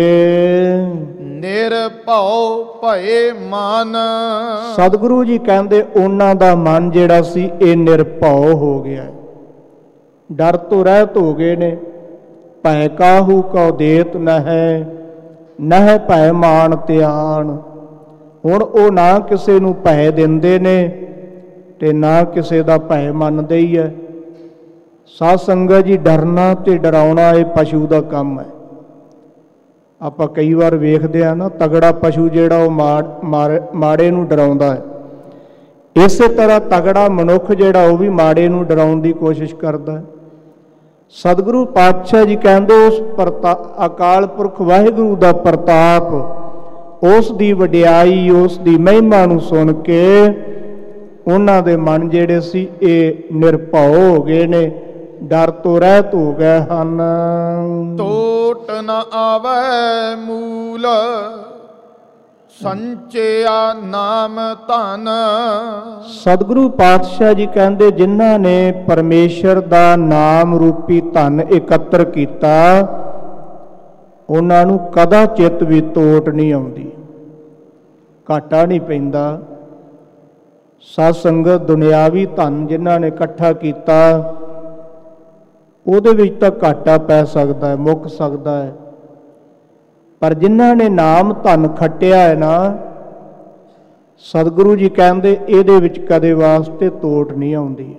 ਨਿਰਭਉ ਭਏ ਮਨ। ਸਤਿਗੁਰੂ ਜੀ ਕਹਿੰਦੇ ਉਹਨਾਂ ਦਾ ਮਨ ਜਿਹੜਾ ਸੀ ਇਹ ਨਿਰਭਉ ਹੋ ਗਿਆ, ਡਰ ਤੋਂ ਰਹਿਤ ਹੋ ਗਏ ਨੇ। ਭੈ ਕਾਹੂ ਕਉ ਦੇਤ ਨਹਿ, ਨਹਿ ਭੈ ਮਾਨ ਧਿਆਨ। ਹੁਣ ਉਹ ਨਾ ਕਿਸੇ ਨੂੰ ਭੈ ਦਿੰਦੇ ਨੇ ਤੇ ਨਾ ਕਿਸੇ ਦਾ ਭੈ ਮੰਨਦੇ ਹੀ ਹੈ। ਸਾਧ ਸੰਗਤ ਜੀ, ਡਰਨਾ ਤੇ ਡਰਾਉਣਾ ਇਹ ਪਸ਼ੂ ਦਾ ਕੰਮ ਹੈ। ਆਪਾਂ ਕਈ ਵਾਰ ਵੇਖਦੇ ਆ ਨਾ, ਤਗੜਾ ਪਸ਼ੂ ਜਿਹੜਾ ਉਹ ਮਾੜੇ ਨੂੰ ਡਰਾਉਂਦਾ ਹੈ। ਇਸੇ ਤਰ੍ਹਾਂ ਤਗੜਾ ਮਨੁੱਖ ਜਿਹੜਾ ਉਹ ਵੀ ਮਾੜੇ ਨੂੰ ਡਰਾਉਣ ਦੀ ਕੋਸ਼ਿਸ਼ ਕਰਦਾ ਹੈ। ਸਤਿਗੁਰੂ ਪਾਤਸ਼ਾਹ ਜੀ ਕਹਿੰਦੇ ਉਸ ਅਕਾਲ ਪੁਰਖ ਵਾਹਿਗੁਰੂ ਦਾ ਪ੍ਰਤਾਪ, ਉਸ ਦੀ ਵਡਿਆਈ, ਉਸ ਦੀ ਮਹਿਮਾ ਨੂੰ ਸੁਣ ਕੇ ਉਹਨਾਂ ਦੇ ਮਨ ਜਿਹੜੇ ਸੀ ਇਹ ਨਿਰਭਉ ਹੋ ਗਏ ਨੇ, ਡਰ ਤੋਂ ਰਹਿਤ ਹੋ ਗਏ ਹਨ। ਟੋਟ ਨ ਆਵੈ ਮੂਲ, ਸੰਚਿਆ ਨਾਮ ਧਨ। ਸਤਿਗੁਰੂ ਪਾਤਸ਼ਾਹ ਜੀ ਕਹਿੰਦੇ ਜਿਨ੍ਹਾਂ ਨੇ ਪਰਮੇਸ਼ਰ ਦਾ ਨਾਮ ਰੂਪੀ ਧਨ ਇਕੱਤਰ ਕੀਤਾ, ਉਹਨਾਂ ਨੂੰ ਕਦਾ ਚਿੱਤ ਵੀ ਤੋਟ ਨਹੀਂ ਆਉਂਦੀ, ਘਾਟਾ ਨਹੀਂ ਪੈਂਦਾ। ਸਾਧ ਸੰਗਤ, ਦੁਨਿਆਵੀ ਧਨ ਜਿਨ੍ਹਾਂ ਨੇ ਇਕੱਠਾ ਕੀਤਾ ਉਹਦੇ ਵਿੱਚ ਤਾਂ ਘਾਟਾ ਪੈ ਸਕਦਾ ਹੈ, ਮੁੱਕ ਸਕਦਾ ਹੈ, ਪਰ ਜਿਨ੍ਹਾਂ ਨੇ ਨਾਮ ਧਨ ਖੱਟਿਆ ਹੈ ਨਾ, ਸਤਿਗੁਰੂ ਜੀ ਕਹਿੰਦੇ ਇਹਦੇ ਵਿੱਚ ਕਦੇ ਵਾਸਤੇ ਤੋਟ ਨਹੀਂ ਆਉਂਦੀ।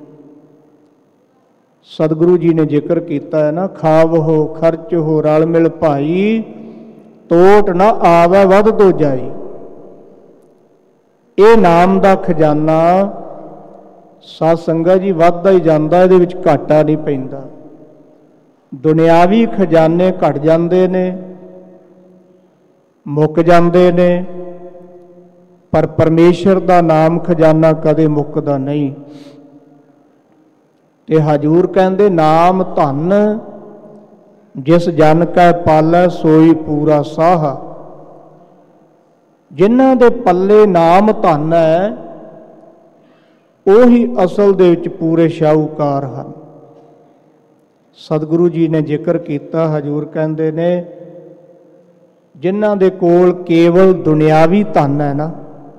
ਸਤਿਗੁਰੂ ਜੀ ਨੇ ਜ਼ਿਕਰ ਕੀਤਾ ਹੈ ਨਾ, ਖਾਵਹੁ ਖਰਚਹੁ ਰਲ ਮਿਲ ਭਾਈ, ਤੋਟ ਨਾ ਆਵੈ ਵੱਧ ਤੋਂ ਜਾਈ। ਇਹ ਨਾਮ ਦਾ ਖਜ਼ਾਨਾ ਸਾਧ ਸੰਗਤ ਜੀ ਵੱਧਦਾ ਹੀ ਜਾਂਦਾ, ਇਹਦੇ ਵਿੱਚ ਘਾਟਾ ਨਹੀਂ ਪੈਂਦਾ। ਦੁਨਿਆਵੀ ਖਜ਼ਾਨੇ ਘਟ ਜਾਂਦੇ ਨੇ, ਮੁੱਕ ਜਾਂਦੇ ਨੇ, ਪਰ ਪਰਮੇਸ਼ਰ ਦਾ ਨਾਮ ਖਜ਼ਾਨਾ ਕਦੇ ਮੁੱਕਦਾ ਨਹੀਂ। ਤੇ ਹਜੂਰ ਕਹਿੰਦੇ ਨਾਮ ਧਨ, ਜਿਸ ਜਨ ਕੈ ਪਾਲੈ ਸੋਈ ਪੂਰਾ ਸਾਹਾ। ਜਿਨ੍ਹਾਂ ਦੇ ਪੱਲੇ ਨਾਮ ਧਨ ਹੈ ਉਹੀ ਅਸਲ ਦੇ ਵਿੱਚ ਪੂਰੇ ਸ਼ਾਹੂਕਾਰ ਹਨ। ਸਤਿਗੁਰੂ ਜੀ ਨੇ ਜ਼ਿਕਰ ਕੀਤਾ, ਹਜੂਰ ਕਹਿੰਦੇ ਨੇ ਜਿਨ੍ਹਾਂ ਦੇ ਕੋਲ ਕੇਵਲ ਦੁਨਿਆਵੀ ਧਨ ਹੈ ਨਾ,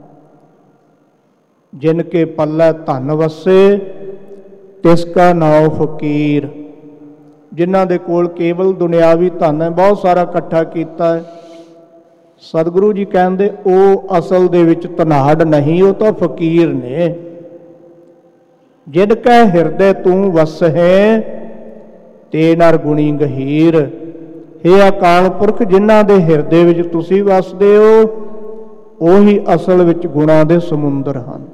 ਜਿਨ ਕੇ ਪੱਲੇ ਧਨ ਵਸੇ ਤਿਸ ਕਾ ਨਾਉ ਫਕੀਰ। ਜਿਨ੍ਹਾਂ ਦੇ ਕੋਲ ਕੇਵਲ ਦੁਨਿਆਵੀ ਧਨ ਹੈ, ਬਹੁਤ ਸਾਰਾ ਇਕੱਠਾ ਕੀਤਾ ਹੈ, ਸਤਿਗੁਰੂ ਜੀ ਕਹਿੰਦੇ ਉਹ ਅਸਲ ਦੇ ਵਿੱਚ ਧਨਾਢ ਨਹੀਂ, ਉਹ ਤਾਂ ਫਕੀਰ ਨੇ। ਜਿਨ ਕੈ ਹਿਰਦੇ ਤੂੰ ਵਸਹਿ ਤੇ ਨਰ ਗੁਣੀ ਗਹੀਰ। ਹੇ ਅਕਾਲ ਪੁਰਖ, ਜਿਨ੍ਹਾਂ ਦੇ ਹਿਰਦੇ ਵਿੱਚ ਤੁਸੀਂ ਵਸਦੇ ਹੋ ਉਹੀ ਅਸਲ ਵਿੱਚ ਗੁਣਾਂ ਦੇ ਸਮੁੰਦਰ ਹਨ।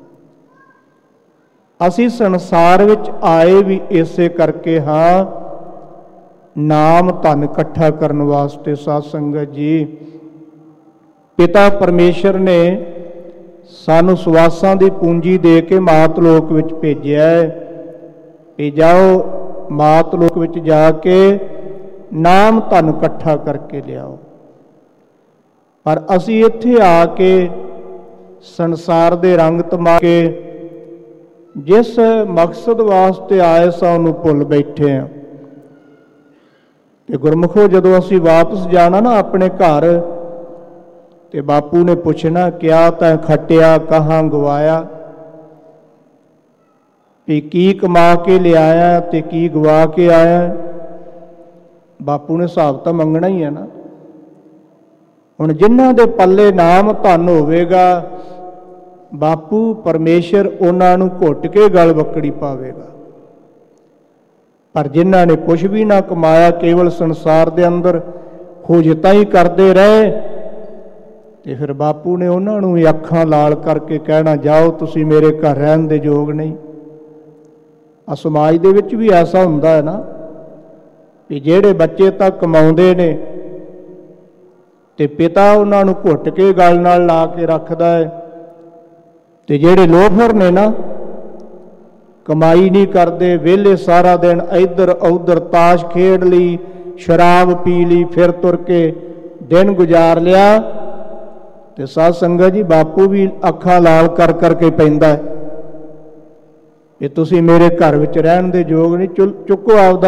ਅਸੀਂ ਸੰਸਾਰ ਵਿੱਚ ਆਏ ਵੀ ਇਸੇ ਕਰਕੇ ਹਾਂ, ਨਾਮ ਧਨ ਇਕੱਠਾ ਕਰਨ ਵਾਸਤੇ। ਸਾਧ ਸੰਗਤ ਜੀ, ਪਿਤਾ ਪਰਮੇਸ਼ਰ ਨੇ ਸਾਨੂੰ ਸਵਾਸਾਂ ਦੀ ਪੂੰਜੀ ਦੇ ਕੇ ਮਾਤ ਲੋਕ ਵਿੱਚ ਭੇਜਿਆ ਹੈ ਕਿ ਜਾਓ ਮਾਤ ਲੋਕ ਵਿੱਚ ਜਾ ਕੇ ਨਾਮ ਧਨ ਇਕੱਠਾ ਕਰਕੇ ਲਿਆਓ। ਪਰ ਅਸੀਂ ਇੱਥੇ ਆ ਕੇ ਸੰਸਾਰ ਦੇ ਰੰਗ ਤਮਾ ਕੇ ਜਿਸ ਮਕਸਦ ਵਾਸਤੇ ਆਏ ਸਾਂ ਉਹਨੂੰ ਭੁੱਲ ਬੈਠੇ ਹਾਂ। ਤੇ ਗੁਰਮੁਖੋ, ਜਦੋਂ ਅਸੀਂ ਵਾਪਸ ਜਾਣਾ ਨਾ ਆਪਣੇ ਘਰ, ਤੇ ਬਾਪੂ ਨੇ ਪੁੱਛਣਾ ਕਿਆ ਤੈਂ ਖੱਟਿਆ ਕਹਾਂ ਗਵਾਇਆ, ਵੀ ਕੀ ਕਮਾ ਕੇ ਲਿਆਇਆ ਤੇ ਕੀ ਗਵਾ ਕੇ ਆਇਆ। ਬਾਪੂ ਨੇ ਹਿਸਾਬ ਤਾਂ ਮੰਗਣਾ ਹੀ ਹੈ ਨਾ। ਹੁਣ ਜਿਨ੍ਹਾਂ ਦੇ ਪੱਲੇ ਨਾਮ ਧਨ ਹੋਵੇਗਾ, ਬਾਪੂ ਪਰਮੇਸ਼ਰ ਉਹਨਾਂ ਨੂੰ ਘੁੱਟ ਕੇ ਗਲ ਬੱਕੜੀ ਪਾਵੇਗਾ। ਪਰ ਜਿਨ੍ਹਾਂ ਨੇ ਕੁਝ ਵੀ ਨਾ ਕਮਾਇਆ, ਕੇਵਲ ਸੰਸਾਰ ਦੇ ਅੰਦਰ ਖੋਜਤਾਂ ਹੀ ਕਰਦੇ ਰਹੇ, ਤੇ ਫਿਰ ਬਾਪੂ ਨੇ ਉਹਨਾਂ ਨੂੰ ਵੀ ਅੱਖਾਂ ਲਾਲ ਕਰਕੇ ਕਹਿਣਾ, ਜਾਓ ਤੁਸੀਂ ਮੇਰੇ ਘਰ ਰਹਿਣ ਦੇ ਯੋਗ ਨਹੀਂ। ਆ ਸਮਾਜ ਦੇ ਵਿੱਚ ਵੀ ਐਸਾ ਹੁੰਦਾ ਹੈ ਨਾ ਵੀ ਜਿਹੜੇ ਬੱਚੇ ਤਾਂ ਕਮਾਉਂਦੇ ਨੇ ਤੇ ਪਿਤਾ ਉਹਨਾਂ ਨੂੰ ਘੁੱਟ ਕੇ ਗਲ ਨਾਲ ਲਾ ਕੇ ਰੱਖਦਾ ਹੈ, ਤੇ ਜਿਹੜੇ ਲੋਫਰ ਨੇ ਨਾ, ਕਮਾਈ ਨਹੀਂ ਕਰਦੇ, ਵਿਹਲੇ ਸਾਰਾ ਦਿਨ ਇੱਧਰ ਉੱਧਰ ਤਾਸ਼ ਖੇਡ ਲਈ, ਸ਼ਰਾਬ ਪੀ ਲਈ, ਫਿਰ ਤੁਰ ਕੇ ਦਿਨ ਗੁਜ਼ਾਰ ਲਿਆ। ਤੇ ਸਾਧ ਸੰਗਤ ਜੀ, ਬਾਪੂ ਵੀ ਅੱਖਾਂ ਲਾਲ ਕਰ ਕਰਕੇ ਪੈਂਦਾ ਹੈ ਕਿ ਤੁਸੀਂ ਮੇਰੇ ਘਰ ਵਿੱਚ ਰਹਿਣ ਦੇ ਯੋਗ ਨਹੀਂ। ਚੁੱਕੋ ਆਪਦਾ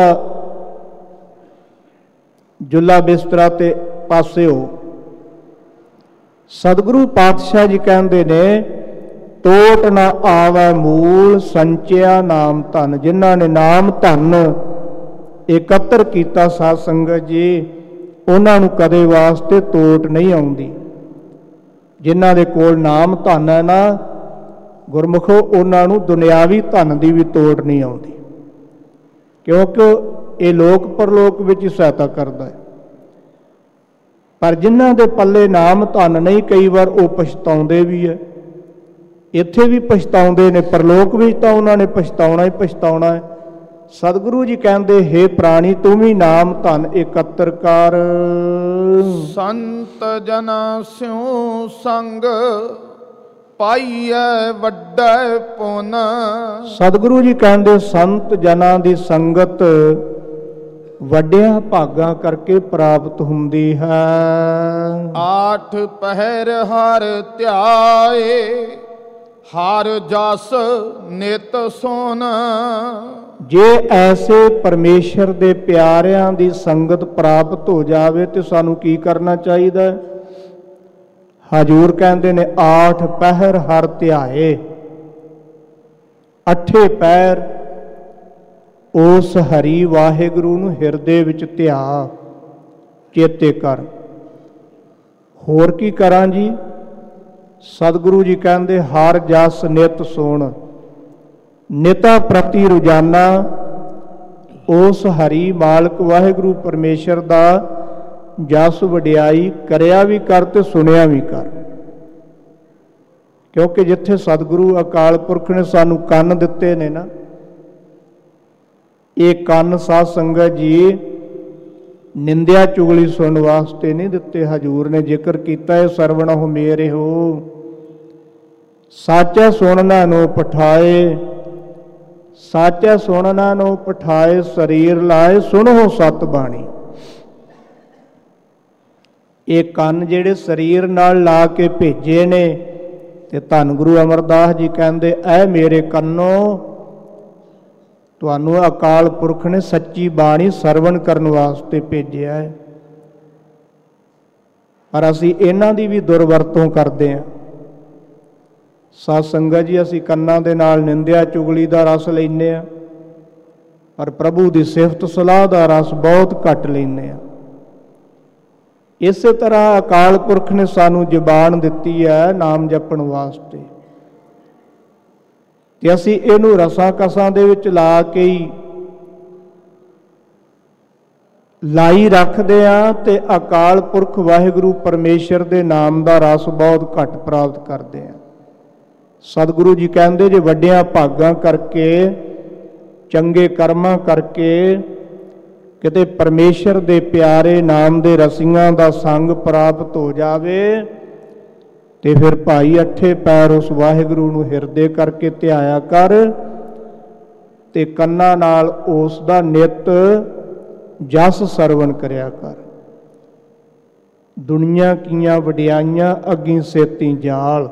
ਜੁੱਲਾ ਬਿਸਤਰਾ ਤੇ ਪਾਸੇ ਹੋ। ਸਤਿਗੁਰੂ ਪਾਤਸ਼ਾਹ ਜੀ ਕਹਿੰਦੇ ਨੇ, ਟੋਟ ਨਾ ਆਵੈ ਮੂਲ ਸੰਚਿਆ ਨਾਮ ਧਨ। ਜਿਨ੍ਹਾਂ ਨੇ ਨਾਮ ਧਨ ਇਕੱਤਰ ਕੀਤਾ ਸਾਧ ਸੰਗਤ ਜੀ, ਉਹਨਾਂ ਨੂੰ ਕਦੇ ਵਾਸਤੇ ਟੋਟ ਨਹੀਂ ਆਉਂਦੀ। ਜਿਨ੍ਹਾਂ ਦੇ ਕੋਲ ਨਾਮ ਧਨ ਹੈ ਨਾ ਗੁਰਮੁਖੋ, ਉਹਨਾਂ ਨੂੰ ਦੁਨਿਆਵੀ ਧਨ ਦੀ ਵੀ ਤੋੜ ਨਹੀਂ ਆਉਂਦੀ, ਕਿਉਂਕਿ ਇਹ ਲੋਕ ਪਰਲੋਕ ਵਿੱਚ ਹੀ ਸਹਾਇਤਾ ਕਰਦਾ ਹੈ। ਪਰ ਜਿਨ੍ਹਾਂ ਦੇ ਪੱਲੇ ਨਾਮ ਧਨ ਨਹੀਂ, ਕਈ ਵਾਰ ਉਹ ਪਛਤਾਉਂਦੇ ਵੀ ਹੈ। ਇੱਥੇ ਵੀ ਪਛਤਾਉਂਦੇ ਨੇ, ਪਰਲੋਕ ਵਿੱਚ ਤਾਂ ਉਹਨਾਂ ਨੇ ਪਛਤਾਉਣਾ ਹੀ ਪਛਤਾਉਣਾ ਹੈ। ਸਤਿਗੁਰੂ ਜੀ ਕਹਿੰਦੇ, ਹੇ ਪ੍ਰਾਣੀ, ਤੂੰ ਵੀ ਨਾਮ ਧਨ ਇਕੱਤਰ ਕਰ। ਸੰਤ ਜਨਾਂ ਸਿਉ ਸੰਗ ਪਾਈਐ ਵੱਡਾ ਪੁੰਨ। ਸਤਿਗੁਰੂ ਜੀ ਕਹਿੰਦੇ, ਸੰਤ ਜਨਾਂ ਦੀ ਸੰਗਤ ਵੱਡਿਆਂ ਭਾਗਾਂ ਕਰਕੇ ਪ੍ਰਾਪਤ ਹੁੰਦੀ ਹੈ। 8 ਪਹਿਰ ਹਰ ਧਿਆਏ, ਹਰ ਜਸ ਨਿਤ ਸੁਨ। ਜੇ ਐਸੇ ਪਰਮੇਸ਼ਰ ਦੇ ਪਿਆਰਿਆਂ ਦੀ ਸੰਗਤ ਪ੍ਰਾਪਤ ਹੋ ਜਾਵੇ ਤੇ ਸਾਨੂੰ ਕੀ ਕਰਨਾ ਚਾਹੀਦਾ? ਹਜੂਰ ਕਹਿੰਦੇ ਨੇ, 8 ਪਹਿਰ ਹਰ ਧਿਆਏ। 8 ਪਹਿਰ ਉਸ ਹਰੀ ਵਾਹਿਗੁਰੂ ਨੂੰ ਹਿਰਦੇ ਵਿੱਚ ਧਿਆ, ਚੇਤੇ ਕਰ। ਹੋਰ ਕੀ ਕਰਾਂ ਜੀ? ਸਤਿਗੁਰੂ ਜੀ ਕਹਿੰਦੇ, ਹਰ ਜਸ ਨਿਤ ਸੁਣ। ਨਿਤਾ ਪ੍ਰਤੀ ਰੋਜ਼ਾਨਾ ਉਸ ਹਰੀ ਮਾਲਕ ਵਾਹਿਗੁਰੂ ਪਰਮੇਸ਼ਰ ਦਾ ਜਸ ਵਡਿਆਈ ਕਰਿਆ ਵੀ ਕਰ ਤੇ ਸੁਣਿਆ ਵੀ ਕਰ। ਕਿਉਂਕਿ ਜਿੱਥੇ ਸਤਿਗੁਰੂ ਅਕਾਲ ਪੁਰਖ ਨੇ ਸਾਨੂੰ ਕੰਨ ਦਿੱਤੇ ਨੇ ਨਾ, ਇਹ ਕੰਨ ਸਾਧ ਸੰਗਤ ਜੀ ਨਿੰਦਿਆ ਚੁਗਲੀ ਸੁਣਨ ਵਾਸਤੇ ਨਹੀਂ ਦਿੱਤੇ। ਹਜੂਰ ਨੇ ਜ਼ਿਕਰ ਕੀਤਾ ਹੈ, ਸਰਵਣਹੁ ਮੇਰੇ ਹੋ ਸਾਚਾ ਸੁਣਨਾ ਨੂੰ ਪਠਾਏ। ਸਾਚਾ ਸੁਣਨਾ ਨੂੰ ਪਠਾਏ, ਸਰੀਰ ਲਾਏ ਸੁਣੋ ਸਤ ਬਾਣੀ। ਇਹ ਕੰਨ ਜਿਹੜੇ ਸਰੀਰ ਨਾਲ ਲਾ ਕੇ ਭੇਜੇ ਨੇ, ਤੇ ਧੰਨ ਗੁਰੂ ਅਮਰਦਾਸ ਜੀ ਕਹਿੰਦੇ, ਐ ਮੇਰੇ ਕੰਨੋ, ਤੁਹਾਨੂੰ ਅਕਾਲ ਪੁਰਖ ਨੇ ਸੱਚੀ ਬਾਣੀ ਸਰਵਣ ਕਰਨ ਵਾਸਤੇ ਭੇਜਿਆ ਹੈ। ਪਰ ਅਸੀਂ ਇਹਨਾਂ ਦੀ ਵੀ ਦੁਰਵਰਤੋਂ ਕਰਦੇ ਹਾਂ। ਸਾਧ ਸੰਗਤ ਜੀ, ਅਸੀਂ ਕੰਨਾਂ ਦੇ ਨਾਲ ਨਿੰਦਿਆ ਚੁਗਲੀ ਦਾ ਰਸ ਲੈਂਦੇ ਹਾਂ, ਪਰ ਪ੍ਰਭੂ ਦੀ ਸਿਫਤ ਸਲਾਹ ਦਾ ਰਸ ਬਹੁਤ ਘੱਟ ਲੈਂਦੇ ਹਾਂ। ਇਸੇ ਤਰ੍ਹਾਂ ਅਕਾਲ ਪੁਰਖ ਨੇ ਸਾਨੂੰ ਜ਼ੁਬਾਨ ਦਿੱਤੀ ਹੈ ਨਾਮ ਜਪਣ ਵਾਸਤੇ, ਤੇ ਅਸੀਂ ਇਹਨੂੰ ਰਸਾਂ ਕਸਾਂ ਦੇ ਵਿੱਚ ਲਾ ਕੇ ਹੀ ਲਾਈ ਰੱਖਦੇ ਹਾਂ, ਤੇ ਅਕਾਲ ਪੁਰਖ ਵਾਹਿਗੁਰੂ ਪਰਮੇਸ਼ਰ ਦੇ ਨਾਮ ਦਾ ਰਸ ਬਹੁਤ ਘੱਟ ਪ੍ਰਾਪਤ ਕਰਦੇ ਹਾਂ। ਸਤਿਗੁਰੂ ਜੀ ਕਹਿੰਦੇ, ਜੇ ਵੱਡਿਆਂ ਭਾਗਾਂ ਕਰਕੇ, ਚੰਗੇ ਕਰਮਾਂ ਕਰਕੇ ਕਿਤੇ ਪਰਮੇਸ਼ਰ ਦੇ ਪਿਆਰੇ ਨਾਮ ਦੇ ਰਸੀਆਂ ਦਾ ਸੰਗ ਪ੍ਰਾਪਤ ਹੋ ਜਾਵੇ, ਤੇ ਫਿਰ ਭਾਈ 8 ਪੈਰ ਉਸ ਵਾਹਿਗੁਰੂ ਨੂੰ ਹਿਰਦੇ ਕਰਕੇ ਧਿਆਇਆ ਕਰ, ਤੇ ਕੰਨਾਂ ਨਾਲ ਉਸ ਦਾ ਨਿਤ ਜਸ ਸਰਵਣ ਕਰਿਆ ਕਰ। ਦੁਨੀਆ ਕੀਆਂ ਵਡਿਆਈਆਂ ਅੱਗੀ ਸੇਤੀ ਜਾਲ।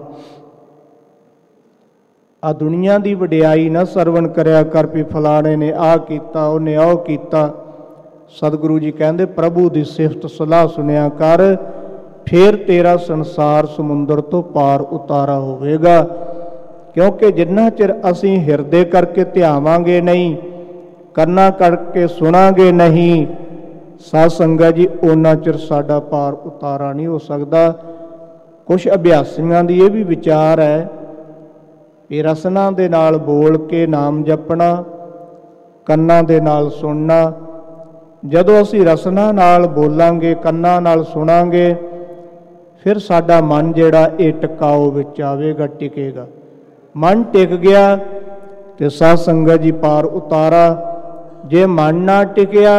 ਆ ਦੁਨੀਆ ਦੀ ਵਡਿਆਈ ਨਾ ਸਰਵਣ ਕਰਿਆ ਕਰ ਵੀ ਫਲਾਣੇ ਨੇ ਆਹ ਕੀਤਾ, ਉਹਨੇ ਉਹ ਕੀਤਾ। ਸਤਿਗੁਰੂ ਜੀ ਕਹਿੰਦੇ, ਪ੍ਰਭੂ ਦੀ ਸਿਫਤ ਸਲਾਹ ਸੁਣਿਆ ਕਰ, ਫਿਰ ਤੇਰਾ ਸੰਸਾਰ ਸਮੁੰਦਰ ਤੋਂ ਪਾਰ ਉਤਾਰਾ ਹੋਵੇਗਾ। ਕਿਉਂਕਿ ਜਿੰਨਾ ਚਿਰ ਅਸੀਂ ਹਿਰਦੇ ਕਰਕੇ ਧਿਆਵਾਂਗੇ ਨਹੀਂ, ਕੰਨਾਂ ਕਰਕੇ ਸੁਣਾਂਗੇ ਨਹੀਂ, ਸਾਧ ਸੰਗਤ ਜੀ, ਉਹਨਾਂ ਚਿਰ ਸਾਡਾ ਪਾਰ ਉਤਾਰਾ ਨਹੀਂ ਹੋ ਸਕਦਾ। ਕੁਛ ਅਭਿਆਸੀਆਂ ਦੀ ਇਹ ਵੀ ਵਿਚਾਰ ਹੈ ਵੀ ਰਸਨਾ ਦੇ ਨਾਲ ਬੋਲ ਕੇ ਨਾਮ ਜਪਣਾ, ਕੰਨਾਂ ਦੇ ਨਾਲ ਸੁਣਨਾ। ਜਦੋਂ ਅਸੀਂ ਰਸਨਾ ਨਾਲ ਬੋਲਾਂਗੇ, ਕੰਨਾਂ ਨਾਲ ਸੁਣਾਂਗੇ, ਫਿਰ ਸਾਡਾ ਮਨ ਜਿਹੜਾ ਇਹ ਟਿਕਾਓ ਵਿੱਚ ਆਵੇਗਾ, ਟਿਕੇਗਾ। ਮਨ ਟਿਕ ਗਿਆ ਤੇ ਸਾਧ ਸੰਗਤ ਜੀ ਪਾਰ ਉਤਾਰਾ। ਜੇ ਮਨ ਨਾ ਟਿਕਿਆ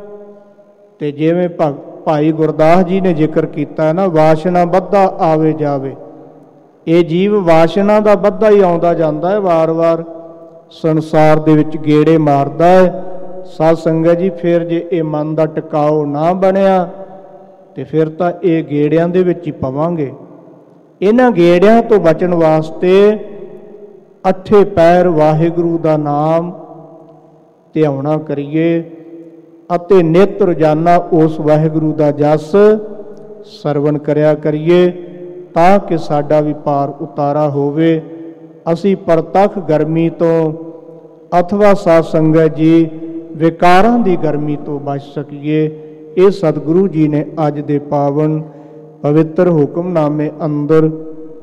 ਤੇ ਜਿਵੇਂ ਭਾਈ ਗੁਰਦਾਸ ਜੀ ਨੇ ਜ਼ਿਕਰ ਕੀਤਾ ਨਾ, ਵਾਸ਼ਨਾ ਬੱਧਾ ਆਵੇ ਜਾਵੇ। ਇਹ ਜੀਵ ਵਾਸ਼ਨਾ ਦਾ ਬੱਧਾ ਹੀ ਆਉਂਦਾ ਜਾਂਦਾ ਹੈ, ਵਾਰ-ਵਾਰ ਸੰਸਾਰ ਦੇ ਵਿੱਚ ਗੇੜੇ ਮਾਰਦਾ ਹੈ। ਸਾਧ ਸੰਗਤ ਜੀ ਫਿਰ ਜੇ ਇਹ ਮਨ ਦਾ ਟਿਕਾਓ ਨਾ ਬਣਿਆ ਤੇ ਫਿਰ ਤਾਂ ਇਹ ਗੇੜਿਆਂ ਦੇ ਵਿੱਚ ਹੀ ਪਵਾਂਗੇ। ਇਹਨਾਂ ਗੇੜਿਆਂ ਤੋਂ ਬਚਣ ਵਾਸਤੇ ਅੱਠੇ ਪੈਰ ਵਾਹਿਗੁਰੂ ਦਾ ਨਾਮ ਧਿਆਉਣਾ ਕਰੀਏ ਅਤੇ ਨਿਤ ਰੋਜ਼ਾਨਾ ਉਸ ਵਾਹਿਗੁਰੂ ਦਾ ਜਸ ਸਰਵਣ ਕਰਿਆ ਕਰੀਏ, ਤਾਂ ਕਿ ਸਾਡਾ ਵੀ ਪਾਰ ਉਤਾਰਾ ਹੋਵੇ। ਅਸੀਂ ਪ੍ਰਤੱਖ ਗਰਮੀ ਤੋਂ ਅਥਵਾ ਸਾਧ ਸੰਗਤ ਜੀ ਵਿਕਾਰਾਂ ਦੀ ਗਰਮੀ ਤੋਂ ਬਚ ਸਕੀਏ। ਇਹ ਸਤਿਗੁਰੂ ਜੀ ਨੇ ਅੱਜ ਦੇ ਪਾਵਨ ਪਵਿੱਤਰ ਹੁਕਮਨਾਮੇ ਅੰਦਰ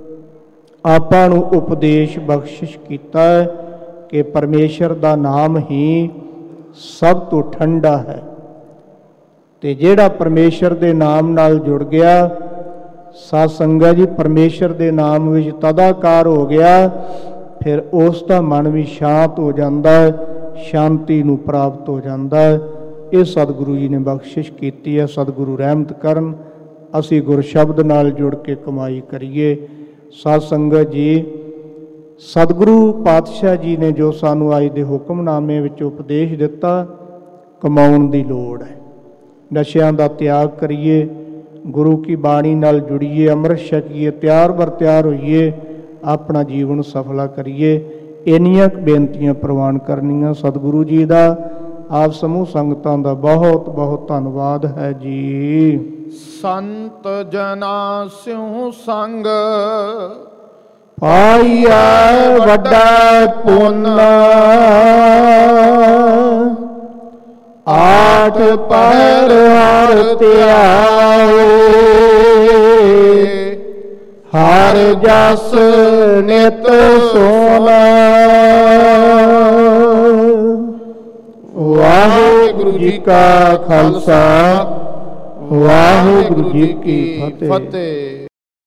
ਆਪਾਂ ਨੂੰ ਉਪਦੇਸ਼ ਬਖਸ਼ਿਸ਼ ਕੀਤਾ ਹੈ ਕਿ ਪਰਮੇਸ਼ਰ ਦਾ ਨਾਮ ਹੀ ਸਭ ਤੋਂ ਠੰਡਾ ਹੈ। ਤੇ ਜਿਹੜਾ ਪਰਮੇਸ਼ਰ ਦੇ ਨਾਮ ਨਾਲ ਜੁੜ ਗਿਆ, ਸਾਧ ਸੰਗਤ ਜੀ ਪਰਮੇਸ਼ਰ ਦੇ ਨਾਮ ਵਿੱਚ ਤਦਾਕਾਰ ਹੋ ਗਿਆ, ਫਿਰ ਉਸ ਦਾ ਮਨ ਵੀ ਸ਼ਾਂਤ ਹੋ ਜਾਂਦਾ ਹੈ, ਸ਼ਾਂਤੀ ਨੂੰ ਪ੍ਰਾਪਤ ਹੋ ਜਾਂਦਾ ਹੈ। ਇਹ ਸਤਿਗੁਰੂ ਜੀ ਨੇ ਬਖਸ਼ਿਸ਼ ਕੀਤੀ ਹੈ। ਸਤਿਗੁਰੂ ਰਹਿਮਤ ਕਰਨ, ਅਸੀਂ ਗੁਰ ਸ਼ਬਦ ਨਾਲ ਜੁੜ ਕੇ ਕਮਾਈ ਕਰੀਏ। ਸਾਧ ਸੰਗਤ ਜੀ, ਸਤਿਗੁਰੂ ਪਾਤਸ਼ਾਹ ਜੀ ਨੇ ਜੋ ਸਾਨੂੰ ਅੱਜ ਦੇ ਹੁਕਮਨਾਮੇ ਵਿੱਚ ਉਪਦੇਸ਼ ਦਿੱਤਾ, ਕਮਾਉਣ ਦੀ ਲੋੜ ਹੈ। ਨਸ਼ਿਆਂ ਦਾ ਤਿਆਗ ਕਰੀਏ, ਗੁਰੂ ਕੀ ਬਾਣੀ ਨਾਲ ਜੁੜੀਏ, ਅੰਮ੍ਰਿਤ ਛਕੀਏ, ਤਿਆਰ ਬਰ ਤਿਆਰ ਹੋਈਏ, ਆਪਣਾ ਜੀਵਨ ਸਫਲਾ ਕਰੀਏ। ਇੰਨੀਆਂ ਬੇਨਤੀਆਂ ਪ੍ਰਵਾਨ ਕਰਨੀਆਂ। ਸਤਿਗੁਰੂ ਜੀ ਦਾ, ਆਪ ਸਮੂਹ ਸੰਗਤਾਂ ਦਾ ਬਹੁਤ ਬਹੁਤ ਧੰਨਵਾਦ ਹੈ ਜੀ। ਸੰਤ ਜਨਾ ਸਿਉ ਸੰਗ ਪਾਈਐ ਵੱਡਾ ਪੁੰਨ, ਆਠ ਪਹਿਰ ਹਰਿ ਧਿਆਏ, ਹਰ ਜਸ ਨਿਤ ਸੋਨਾ। ਵਾਹਿਗੁਰੂ ਜੀ ਕਾ ਖਾਲਸਾ, ਵਾਹਿਗੁਰੂ ਜੀ ਕੀ ਫਤਿਹ।